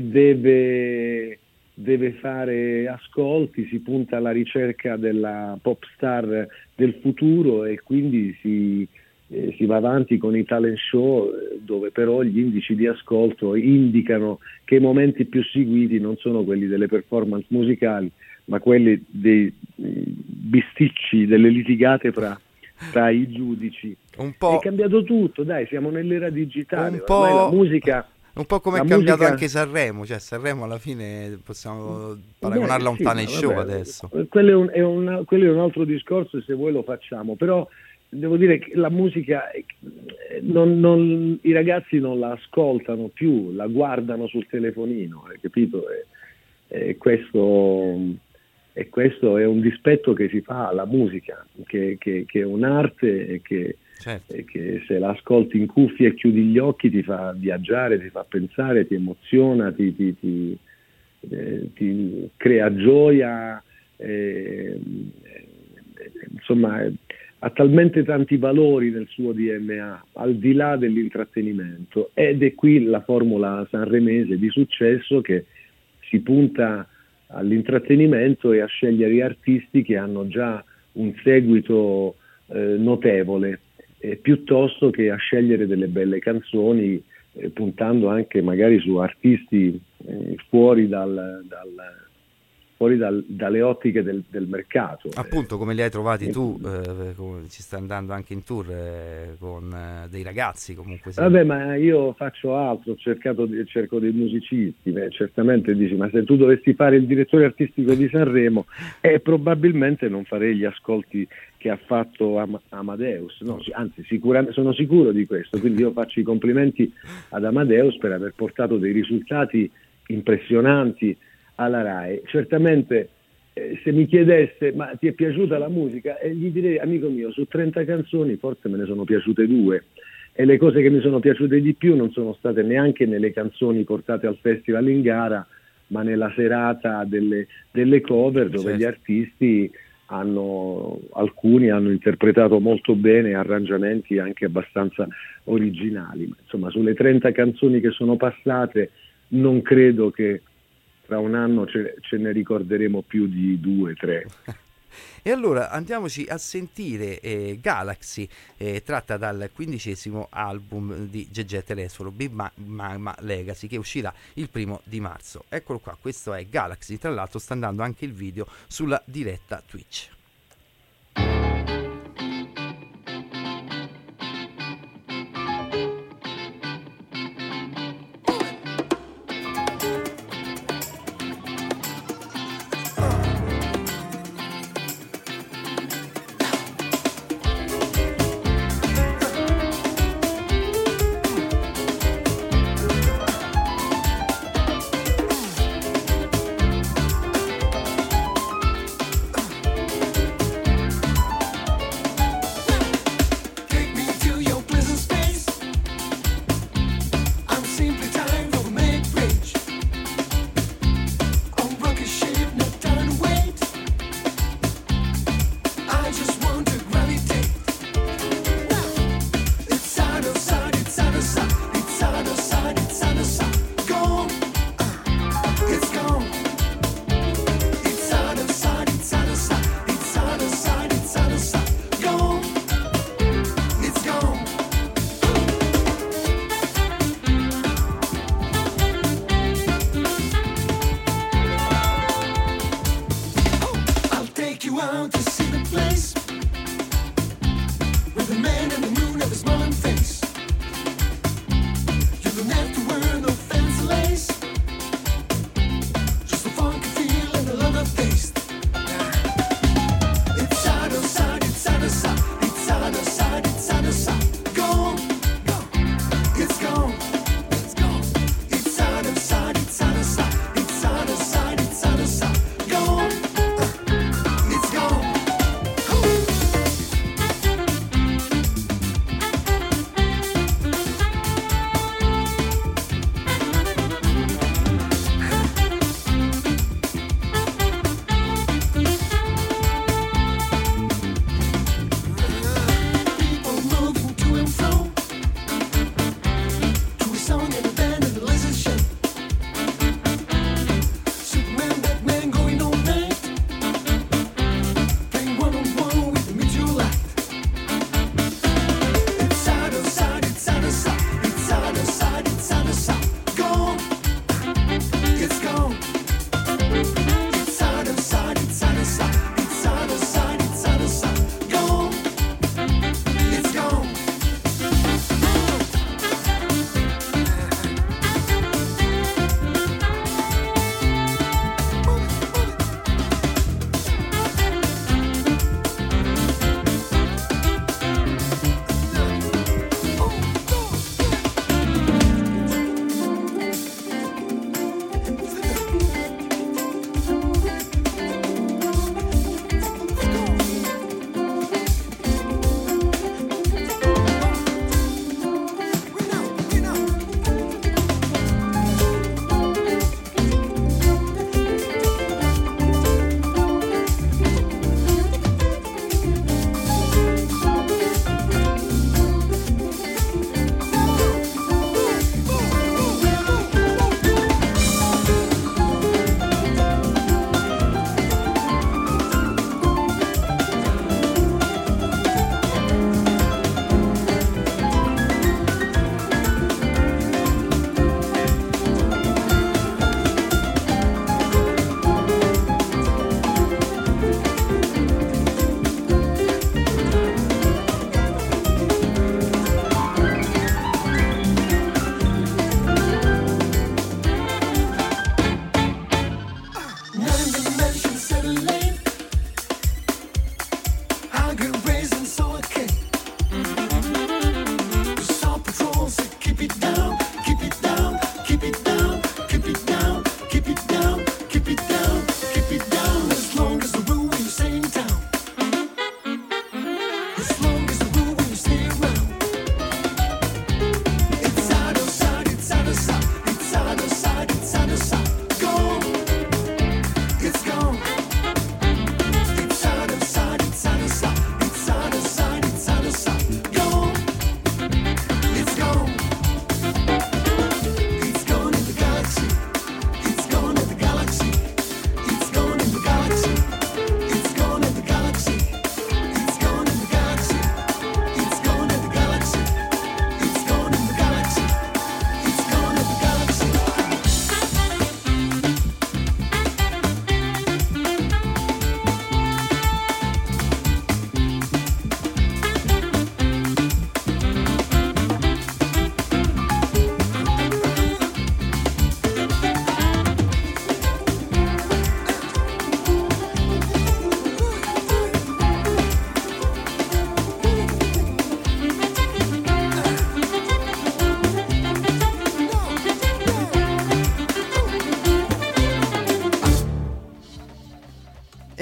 deve, deve fare ascolti, si punta alla ricerca della pop star del futuro e quindi si Eh, si va avanti con i talent show, eh, dove però gli indici di ascolto indicano che i momenti più seguiti non sono quelli delle performance musicali, ma quelli dei eh, bisticci, delle litigate fra, fra i giudici. Un po'... È cambiato tutto, dai, siamo nell'era digitale, un po'... ormai la musica... Un po' come è la cambiato musica... anche Sanremo, cioè Sanremo alla fine possiamo paragonarla a un Beh, sì, talent show vabbè, adesso. Quello è, un, è un, quello è un altro discorso, se voi lo facciamo, però devo dire che la musica, non, non, i ragazzi non la ascoltano più, la guardano sul telefonino, hai capito? E, e, questo, e questo è un dispetto che si fa alla musica, che, che, che è un'arte e che, certo. e che se la ascolti in cuffia e chiudi gli occhi ti fa viaggiare, ti fa pensare, ti emoziona, ti, ti, ti, eh, ti crea gioia, eh, eh, insomma... ha talmente tanti valori nel suo D N A, al di là dell'intrattenimento, ed è qui la formula sanremese di successo, che si punta all'intrattenimento e a scegliere artisti che hanno già un seguito eh, notevole, eh, piuttosto che a scegliere delle belle canzoni, eh, puntando anche magari su artisti eh, fuori dal... dal fuori dal, dalle ottiche del, del mercato. Appunto, come li hai trovati tu, eh, come ci sta andando anche in tour eh, con eh, dei ragazzi comunque. Sì. Vabbè, ma io faccio altro, ho cercato di, cerco dei musicisti, beh, certamente dici, ma se tu dovessi fare il direttore artistico di Sanremo, eh, probabilmente non farei gli ascolti che ha fatto Am- Amadeus, no, anzi sicuramente sono sicuro di questo, quindi io faccio i complimenti ad Amadeus per aver portato dei risultati impressionanti alla Rai. Certamente eh, se mi chiedesse ma ti è piaciuta la musica, e eh, gli direi, amico mio, su trenta canzoni forse me ne sono piaciute due, e le cose che mi sono piaciute di più non sono state neanche nelle canzoni portate al festival in gara, ma nella serata delle, delle cover, dove certo. gli artisti hanno, alcuni hanno interpretato molto bene arrangiamenti anche abbastanza originali. Insomma, sulle trenta canzoni che sono passate non credo che tra un anno ce, ce ne ricorderemo più di due, tre. E allora andiamoci a sentire eh, Galaxy, eh, tratta dal quindicesimo album di Gegè Telesforo, Big Mama Legacy, che uscirà il primo di marzo. Eccolo qua, questo è Galaxy, tra l'altro sta andando anche il video sulla diretta Twitch.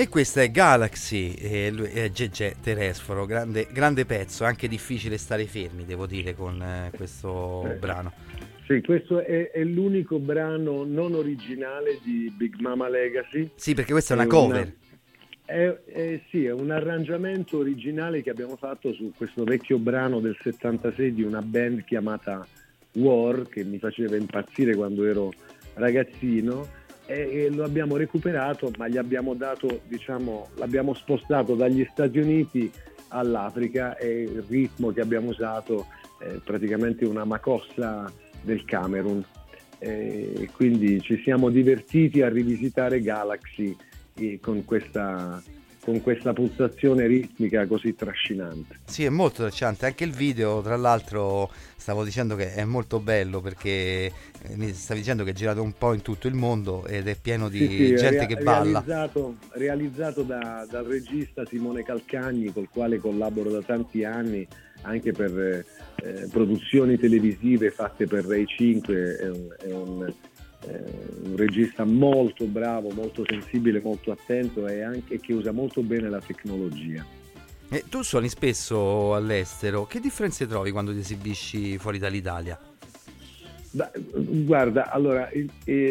E questa è Galaxy, e lui è Gegè Telesforo, grande, grande pezzo, anche difficile stare fermi, devo dire, con eh, questo eh, brano. Sì, questo è, è l'unico brano non originale di Big Mama Legacy. Sì, perché questa è una È cover. una- È, è- sì, è un arrangiamento originale che abbiamo fatto su questo vecchio brano del settantasei di una band chiamata War, che mi faceva impazzire quando ero ragazzino, e, e lo abbiamo recuperato, ma gli abbiamo dato, diciamo, l'abbiamo spostato dagli Stati Uniti all'Africa, e il ritmo che abbiamo usato è praticamente una macossa del Camerun. E quindi ci siamo divertiti a rivisitare Galaxy e con questa, con questa pulsazione ritmica così trascinante. Sì, è molto tracciante, anche il video, tra l'altro stavo dicendo che è molto bello, perché eh, mi stavi dicendo che è girato un po' in tutto il mondo ed è pieno di Sì, sì, gente rea- che balla. realizzato, realizzato da- dal regista Simone Calcagni, col quale collaboro da tanti anni anche per eh, produzioni televisive fatte per Rai cinque. È un, è un un regista molto bravo, molto sensibile, molto attento, e anche che usa molto bene la tecnologia. E tu suoni spesso all'estero, che differenze trovi quando ti esibisci fuori dall'Italia? Da- guarda, allora, eh,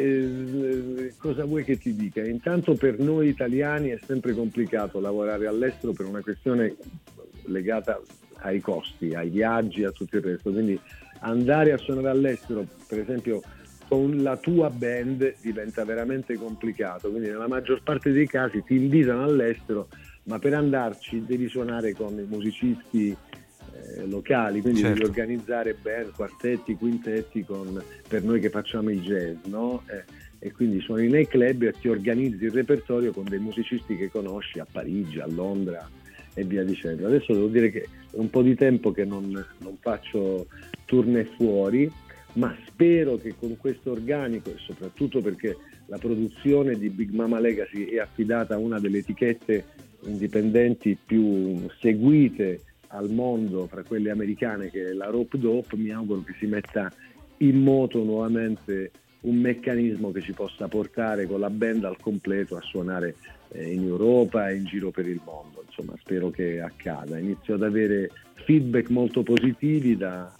eh, cosa vuoi che ti dica? Intanto per noi italiani è sempre complicato lavorare all'estero per una questione legata ai costi, ai viaggi, a tutto il resto, quindi andare a suonare all'estero, per esempio con la tua band, diventa veramente complicato, quindi nella maggior parte dei casi ti invitano all'estero, ma per andarci devi suonare con i musicisti eh, locali, quindi Certo. devi organizzare band, quartetti, quintetti con, per noi che facciamo il jazz, no? Eh, e quindi suoni nei club e ti organizzi il repertorio con dei musicisti che conosci a Parigi, a Londra e via dicendo. Adesso devo dire che è un po' di tempo che non, non faccio tournée fuori, ma spero che con questo organico, e soprattutto perché la produzione di Big Mama Legacy è affidata a una delle etichette indipendenti più seguite al mondo fra quelle americane, che è la Rope Dope, mi auguro che si metta in moto nuovamente un meccanismo che ci possa portare con la band al completo a suonare eh, in Europa e in giro per il mondo. Insomma, spero che accada. Inizio ad avere feedback molto positivi da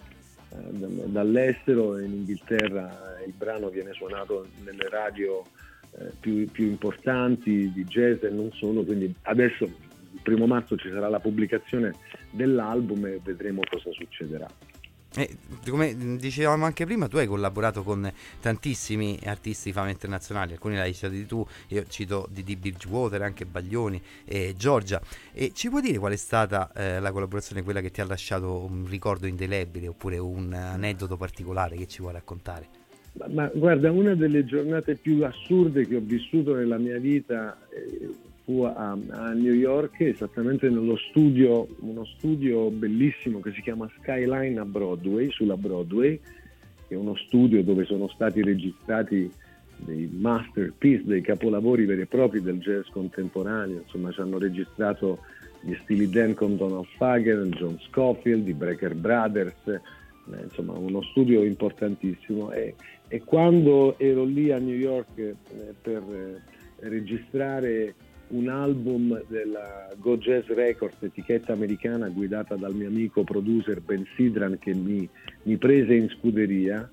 dall'estero. In Inghilterra il brano viene suonato nelle radio eh, più, più importanti di jazz e non solo, quindi adesso il primo marzo ci sarà la pubblicazione dell'album e vedremo cosa succederà. E, come dicevamo anche prima, tu hai collaborato con tantissimi artisti di fama internazionali, alcuni l'hai citati tu, io cito Didi Bridgewater, anche Baglioni e Giorgia. E ci puoi dire qual è stata eh, la collaborazione, quella che ti ha lasciato un ricordo indelebile, oppure un aneddoto particolare che ci vuoi raccontare? Ma, ma guarda, una delle giornate più assurde che ho vissuto nella mia vita eh, fu a, a New York, esattamente nello studio, uno studio bellissimo che si chiama Skyline a Broadway, sulla Broadway, che è uno studio dove sono stati registrati dei masterpiece, dei capolavori veri e propri del jazz contemporaneo. Insomma, ci hanno registrato gli Steely Dan con Donald Fagen, John Scofield, i Brecker Brothers, eh, insomma uno studio importantissimo. E, e quando ero lì a New York eh, per eh, registrare un album della Go Jazz Records, etichetta americana guidata dal mio amico producer Ben Sidran, che mi, mi prese in scuderia,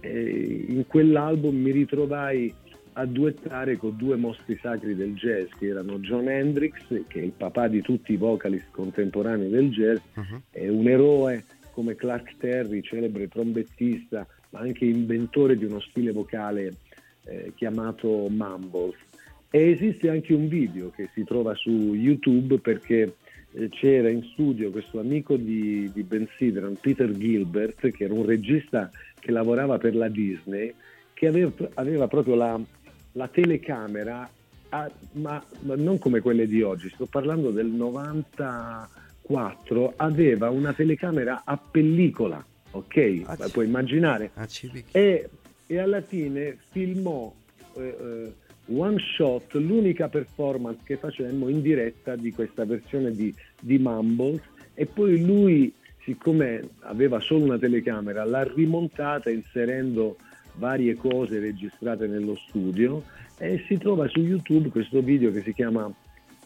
e in quell'album mi ritrovai a duettare con due mostri sacri del jazz, che erano John Hendrix, che è il papà di tutti i vocalist contemporanei del jazz, uh-huh. e un eroe come Clark Terry, celebre trombettista, ma anche inventore di uno stile vocale eh, chiamato mumble. E esiste anche un video che si trova su YouTube, perché eh, c'era in studio questo amico di, di Ben Sidran, Peter Gilbert, che era un regista che lavorava per la Disney, che aveva, aveva proprio la, la telecamera, a, ma, ma non come quelle di oggi, sto parlando del novantaquattro, aveva una telecamera a pellicola, ok? Ah, puoi immaginare? Ah, e, e alla fine filmò eh, eh, one shot, l'unica performance che facemmo in diretta di questa versione di, di Mumbles, e poi lui, siccome aveva solo una telecamera, l'ha rimontata inserendo varie cose registrate nello studio, e si trova su YouTube questo video che si chiama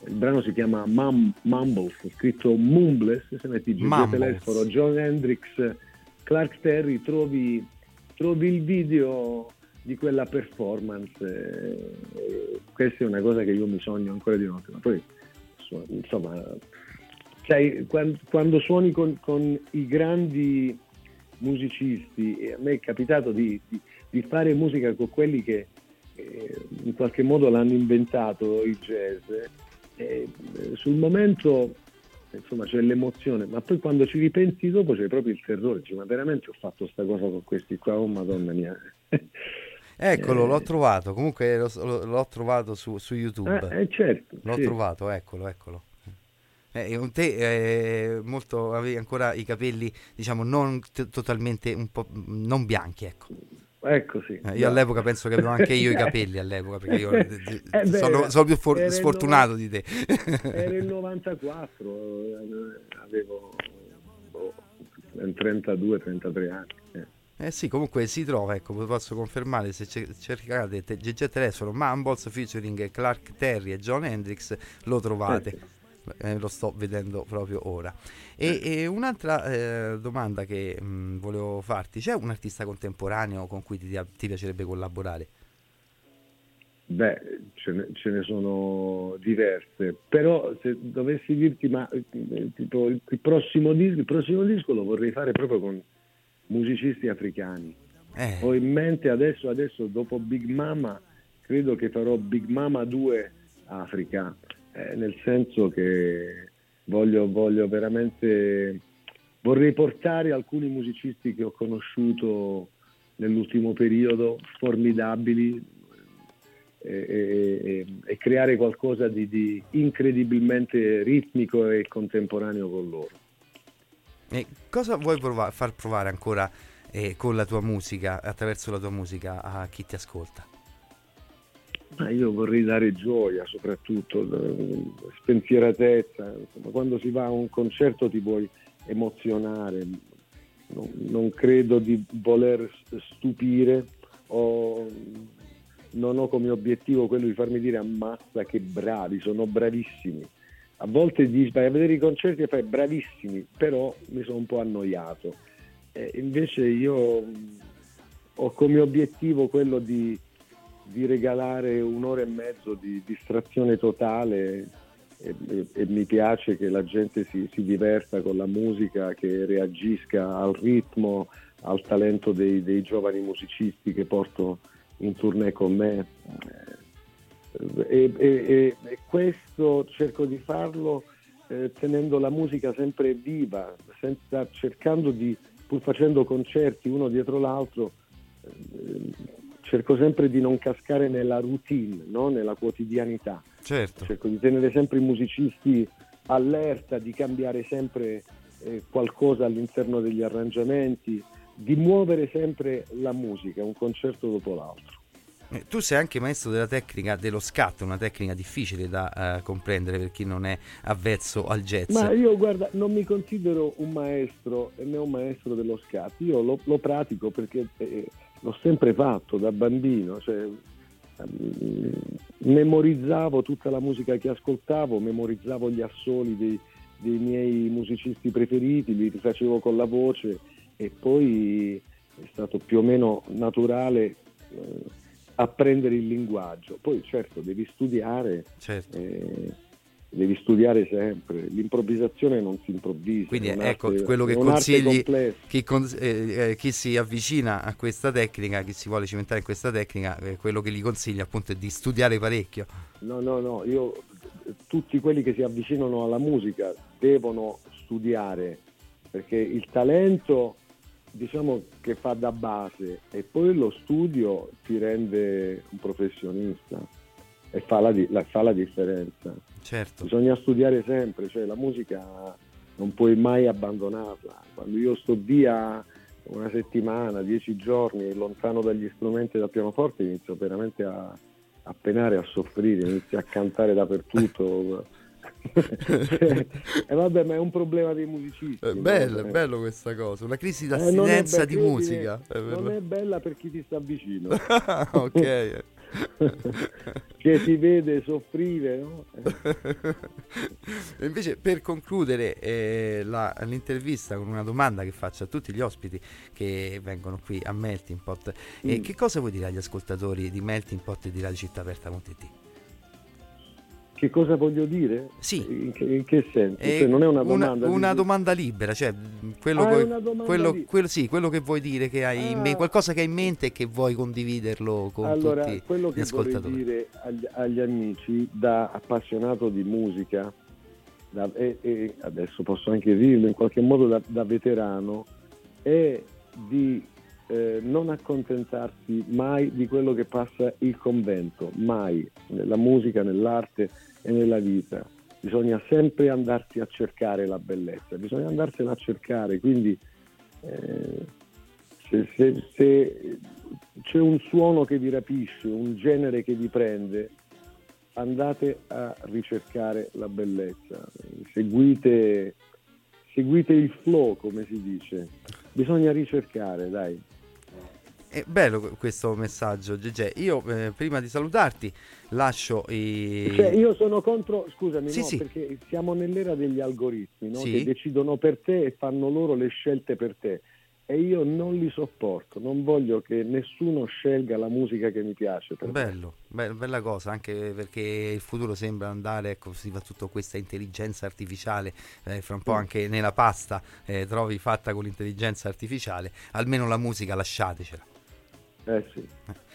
il brano si chiama Mum, Mumbles, scritto Mumbles, se metti Gigi Telesforo, John Hendrix, Clark Terry, trovi, trovi il video di quella performance. Eh, questa è una cosa che io mi sogno ancora di notte, ma poi insomma, sai, quando, quando suoni con, con i grandi musicisti, a me è capitato di, di, di fare musica con quelli che eh, in qualche modo l'hanno inventato il jazz, eh, sul momento insomma c'è l'emozione, ma poi quando ci ripensi dopo c'è proprio il terrore, cioè, ma veramente ho fatto sta cosa con questi qua, oh madonna mia. Eccolo, eh, l'ho trovato, comunque lo, lo, l'ho trovato su, su YouTube. Eh, eh, certo, l'ho sì. trovato, eccolo, eccolo. Eh, un te eh, molto, avevi ancora i capelli, diciamo, non t- totalmente un po' non bianchi, ecco. Ecco sì. Eh, io no. all'epoca penso che avevo anche io i capelli all'epoca, perché io eh, beh, sono, sono più for- sfortunato no... di te. Era il novantaquattro, avevo boh, trentadue trentatré anni. Eh. Eh sì, comunque si trova, ecco, posso confermare, se cercate Gigi Telesforo, Mumbles featuring Clark Terry e John Hendrix, lo trovate. Eh sì. Eh, lo sto vedendo proprio ora. E, e un'altra eh, domanda che mh, volevo farti: c'è un artista contemporaneo con cui ti, ti piacerebbe collaborare? Beh, ce ne, ce ne sono diverse, però se dovessi dirti, ma eh, tipo il, il prossimo disco, il prossimo disco lo vorrei fare proprio con musicisti africani. Eh. Ho in mente adesso, adesso dopo Big Mama, credo che farò Big Mama due Africa. Eh, nel senso che voglio, voglio veramente vorrei portare alcuni musicisti che ho conosciuto nell'ultimo periodo, formidabili, e, e, e creare qualcosa di, di incredibilmente ritmico e contemporaneo con loro. E cosa vuoi provare, far provare ancora eh, con la tua musica, attraverso la tua musica, a chi ti ascolta? Ma io vorrei dare gioia, soprattutto spensieratezza, insomma, quando si va a un concerto ti vuoi emozionare, non, non credo di voler stupire, o non ho come obiettivo quello di farmi dire ammazza che bravi, sono bravissimi. A volte dici, vai a vedere i concerti e fai bravissimi, però mi sono un po' annoiato. E invece io ho come obiettivo quello di di regalare un'ora e mezzo di distrazione totale e, e, e mi piace che la gente si, si diverta con la musica, che reagisca al ritmo, al talento dei, dei giovani musicisti che porto in tournée con me, e, e, e, e questo cerco di farlo eh, tenendo la musica sempre viva, senza, cercando di, pur facendo concerti uno dietro l'altro, eh, cerco sempre di non cascare nella routine, no? Nella quotidianità. Certo. Cerco di tenere sempre i musicisti allerta, di cambiare sempre eh, qualcosa all'interno degli arrangiamenti, di muovere sempre la musica, un concerto dopo l'altro. Eh, tu sei anche maestro della tecnica dello scat, una tecnica difficile da uh, comprendere per chi non è avvezzo al jazz. Ma io, guarda, non mi considero un maestro né un maestro dello scat, io lo, lo pratico perché... Eh, l'ho sempre fatto da bambino, cioè, um, memorizzavo tutta la musica che ascoltavo, memorizzavo gli assoli dei, dei miei musicisti preferiti, li rifacevo con la voce e poi è stato più o meno naturale eh, apprendere il linguaggio. Poi certo devi studiare, certo. eh, devi studiare sempre, l'improvvisazione non si improvvisa. Quindi è ecco un'arte, quello che è un'arte consigli complessa. chi, con, eh, eh, chi si avvicina a questa tecnica, chi si vuole cimentare in questa tecnica, eh, quello che gli consiglia appunto è di studiare parecchio. No, no, no, io tutti quelli che si avvicinano alla musica devono studiare, perché il talento diciamo che fa da base e poi lo studio ti rende un professionista e fa la, la, fa la differenza. Certo. Bisogna studiare sempre, cioè la musica non puoi mai abbandonarla. Quando io sto via una settimana, dieci giorni, lontano dagli strumenti del pianoforte, inizio veramente a, a penare, a soffrire, inizio a cantare dappertutto. E eh, vabbè, ma è un problema dei musicisti. È bello, no? è bello questa cosa, una crisi Eh, d'astinenza non è be- di credimi, musica. È non è bella per chi ti sta vicino. Ok. che si vede soffrire, no? E invece, per concludere eh, la, l'intervista con una domanda che faccio a tutti gli ospiti che vengono qui a Melting Pot, mm. eh, che cosa vuoi dire agli ascoltatori di Melting Pot e di Radio Città Aperta punto it? Che cosa voglio dire? Sì. In che, in che senso? Eh, cioè, non è una domanda. Una, una di... domanda libera, cioè quello, ah, coi, una domanda quello, li... quello, sì, quello che vuoi dire, che hai ah. in mente, qualcosa che hai in mente e che vuoi condividerlo con allora, tutti quello gli che ascoltatori. vorrei dire agli, agli amici, da appassionato di musica, da, e, e adesso posso anche dirlo in qualche modo da, da veterano, è di eh, non accontentarsi mai di quello che passa il convento, mai, nella musica, nell'arte e nella vita. Bisogna sempre andarsi a cercare la bellezza, bisogna andarsela a cercare, quindi eh, se, se, se c'è un suono che vi rapisce, un genere che vi prende, andate a ricercare la bellezza, seguite, seguite il flow, come si dice, bisogna ricercare, dai. È bello questo messaggio, Gegè. Io eh, prima di salutarti lascio i... Cioè, io sono contro, scusami, sì, no, sì. perché siamo nell'era degli algoritmi, no? Sì. Che decidono per te e fanno loro le scelte per te, e io non li sopporto, non voglio che nessuno scelga la musica che mi piace. Per Bello, be- bella cosa, anche perché il futuro sembra andare, ecco, si fa tutta questa intelligenza artificiale, eh, fra un po' anche nella pasta eh, trovi fatta con l'intelligenza artificiale, almeno la musica lasciatecela. Eh sì.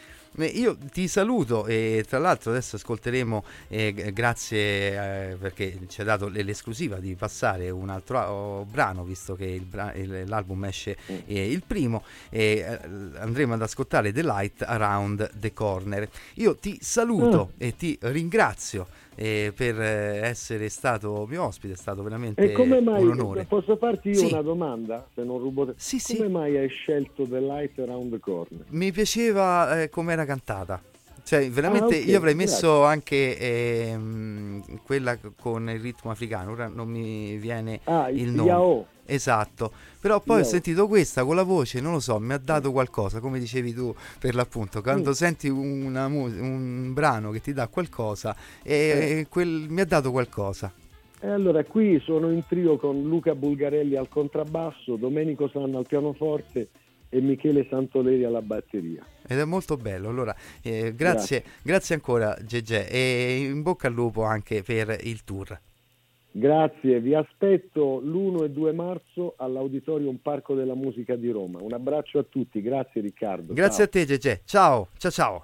Io ti saluto e tra l'altro adesso ascolteremo, eh, grazie eh, perché ci ha dato l'esclusiva di passare un altro oh, brano, visto che il bra- il, l'album esce eh, il primo, e eh, andremo ad ascoltare The Light Around the Corner. Io ti saluto ah. e ti ringrazio eh, per essere stato mio ospite, è stato veramente e come mai, un onore. Posso farti io sì. una domanda, se non rubo te- sì, come sì. mai hai scelto The Light Around the Corner? Mi piaceva eh, come era cantata, cioè veramente ah, okay, io avrei messo grazie. anche ehm, quella con il ritmo africano, ora non mi viene ah, il nome. Yao. Esatto, però poi Yao. ho sentito questa con la voce, non lo so, mi ha dato qualcosa, come dicevi tu per l'appunto, quando mm. senti una mus- un brano che ti dà qualcosa e eh. quel, mi ha dato qualcosa. E allora qui sono in trio con Luca Bulgarelli al contrabbasso, Domenico Sanna al pianoforte e Michele Santoleri alla batteria. Ed è molto bello, allora eh, grazie, grazie, grazie ancora Gegè e in bocca al lupo anche per il tour. Grazie, vi aspetto l'primo e due marzo all'Auditorium Parco della Musica di Roma. Un abbraccio a tutti, grazie Riccardo. Grazie ciao. a te Gegè, ciao, ciao ciao.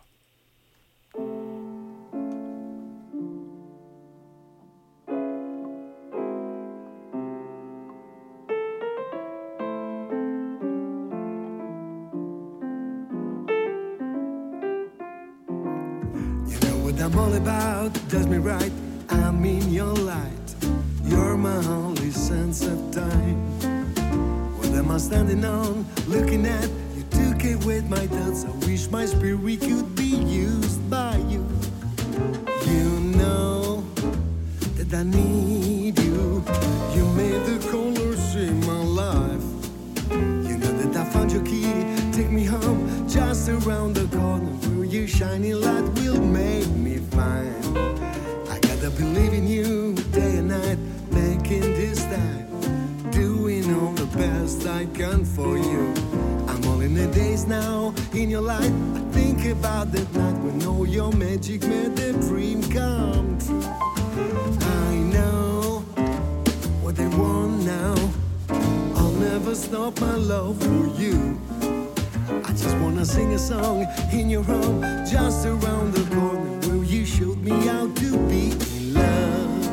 You know what I'm all about, does me right, I'm in your light. You're my only sense of time. What am I standing on, looking at? You took away my thoughts. I wish my spirit could be used by you. You know that I need you. You made the colors in my life. You know that I found your key. Take me home, just around the corner, where your shining light will make me fine. I gotta believe in you day and night, making this time, doing all the best I can for you. I'm all in the days now, in your light. I think about that night when all your magic made the dream come true. I know what I want now. I'll never stop my love for you. I just wanna sing a song in your home, just around the corner, where you showed me how to be in love.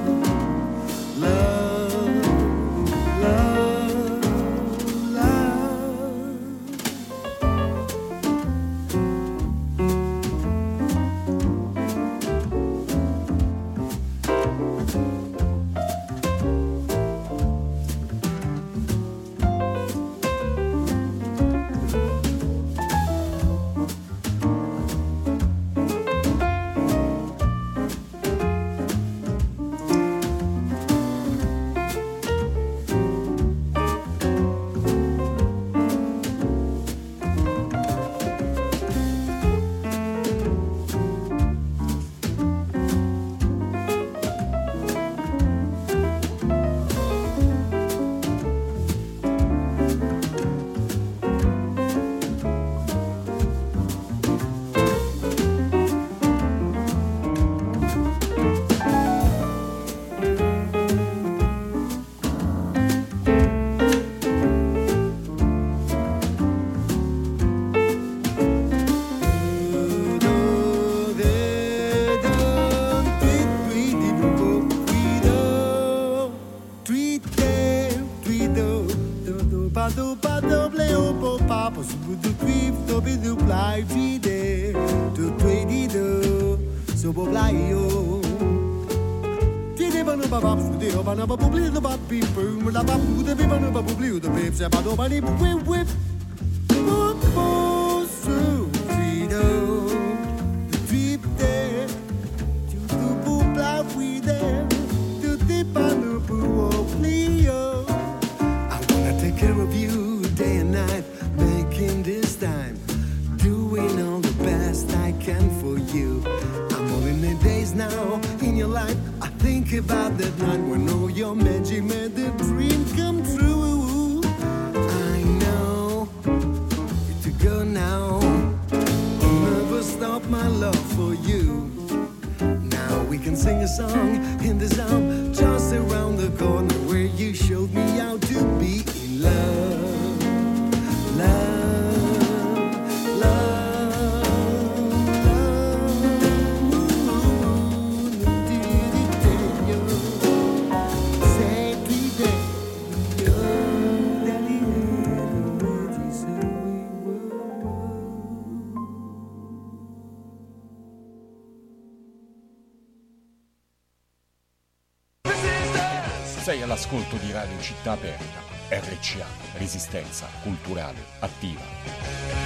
Love, love, love. pa doble o po papa su du quif do be du plai vide tu tue di do so po plai yo ti de banu ba ba su de o banu ba bubli do ba pi pu la ba bu de banu ba bubli do be se ba do ba ni wi wi po po su do trip de tu tu po plai vide tu de banu bu o plio take care of you day and night, making this time, doing all the best I can for you. I'm all in the days now in your life. I think about that night when all your magic made the dream come true. I know to go now. I'll never stop my love for you. Now we can sing a song in the zone just around the corner where you showed me how to be. Love, love, love, Sei all'ascolto di Radio Città Aperta. R C A, Resistenza Culturale Attiva.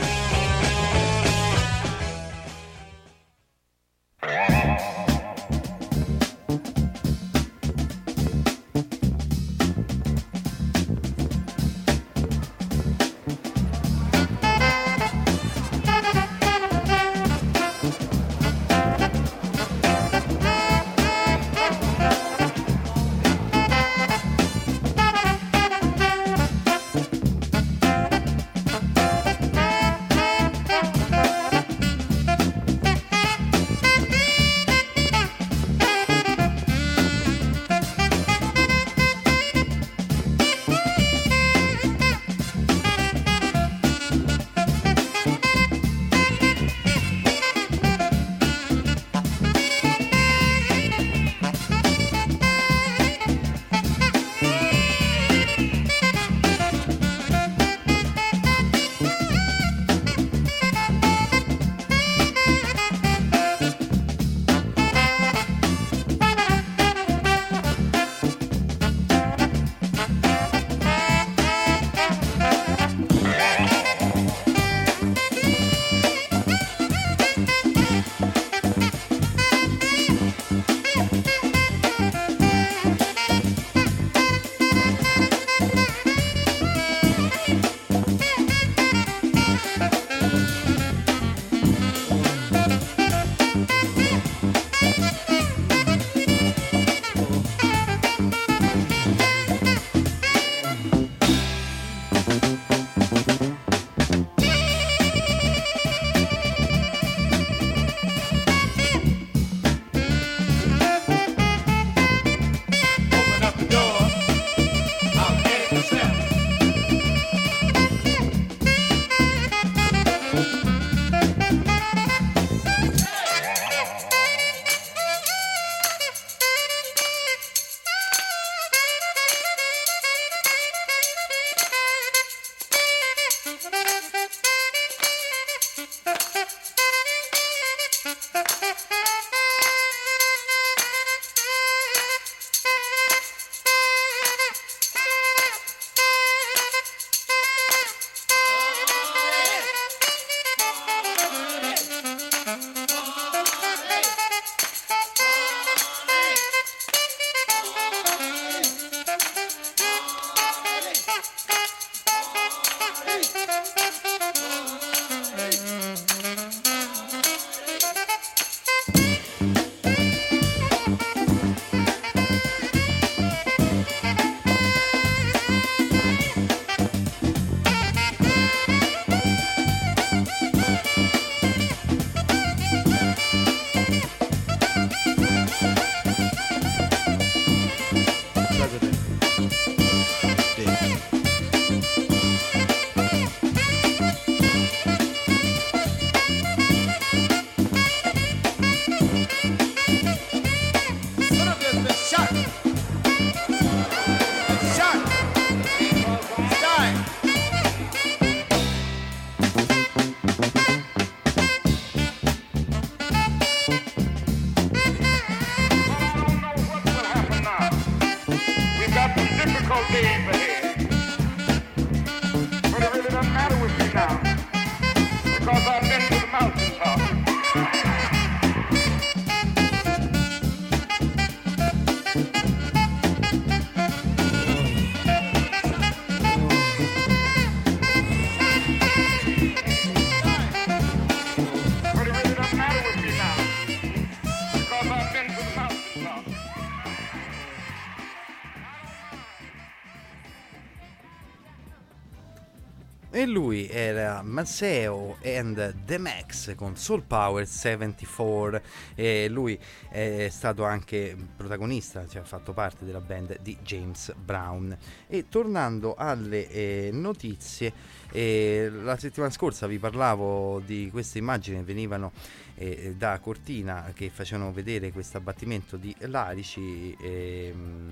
E lui era Maceo and The Max con Soul Power settantaquattro, e lui è stato anche protagonista, cioè ha fatto parte della band di James Brown. E tornando alle eh, notizie, eh, la settimana scorsa vi parlavo di queste immagini che venivano eh, da Cortina, che facevano vedere questo abbattimento di larici eh,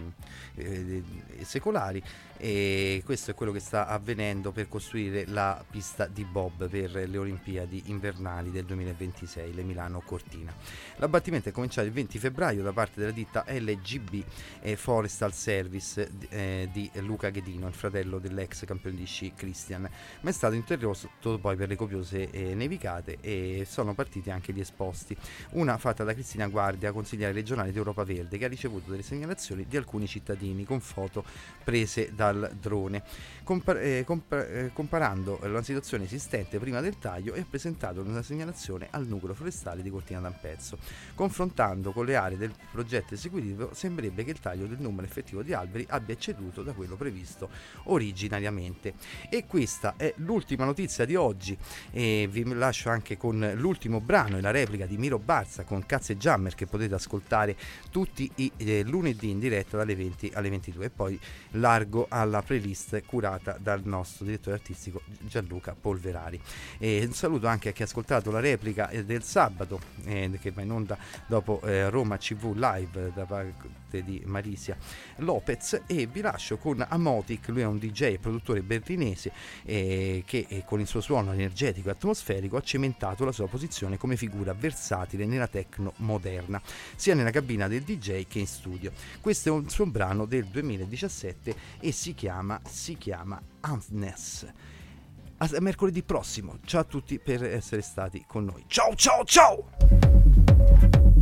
eh, secolari, e questo è quello che sta avvenendo per costruire la pista di bob per le Olimpiadi invernali del duemilaventisei, le Milano Cortina. L'abbattimento è cominciato il venti febbraio da parte della ditta L G B eh, Forestal Service eh, di Luca Ghedino, il fratello dell'ex campione di sci Christian, ma è stato interrotto poi per le copiose eh, nevicate, e sono partiti anche gli esposti. Una fatta da Cristina Guardia, consigliere regionale di Europa Verde, che ha ricevuto delle segnalazioni di alcuni cittadini con foto prese dal drone. Compar- eh, compa- eh, comparando la situazione esistente prima del taglio, e ha presentato una segnalazione al nucleo forestale di Cortina d'Ampezzo. Confrontando con le aree del progetto esecutivo, sembrerebbe che il taglio del numero effettivo di alberi abbia ecceduto da quello previsto originariamente. E questa è l'ultima notizia di oggi, e vi lascio anche con l'ultimo brano e la replica di Miro Barza con Cazzo e Jammer, che potete ascoltare tutti i eh, lunedì in diretta dalle venti alle ventidue, e poi largo alla playlist curata dal nostro direttore artistico Gianluca Polverari. E un saluto anche a chi ha ascoltato la replica eh, del sabato, eh, che va in onda dopo eh, Roma C V Live da parte di Marisia Lopez, e vi lascio con Amotic. Lui è un D J e produttore berlinese eh, che eh, con il suo suono energetico e atmosferico ha cementato la sua posizione come figura versatile nella techno moderna, sia nella cabina del D J che in studio. Questo è un suo brano del duemiladiciassette e si chiama si chiama Antness. A mercoledì prossimo. Ciao a tutti per essere stati con noi. Ciao ciao ciao!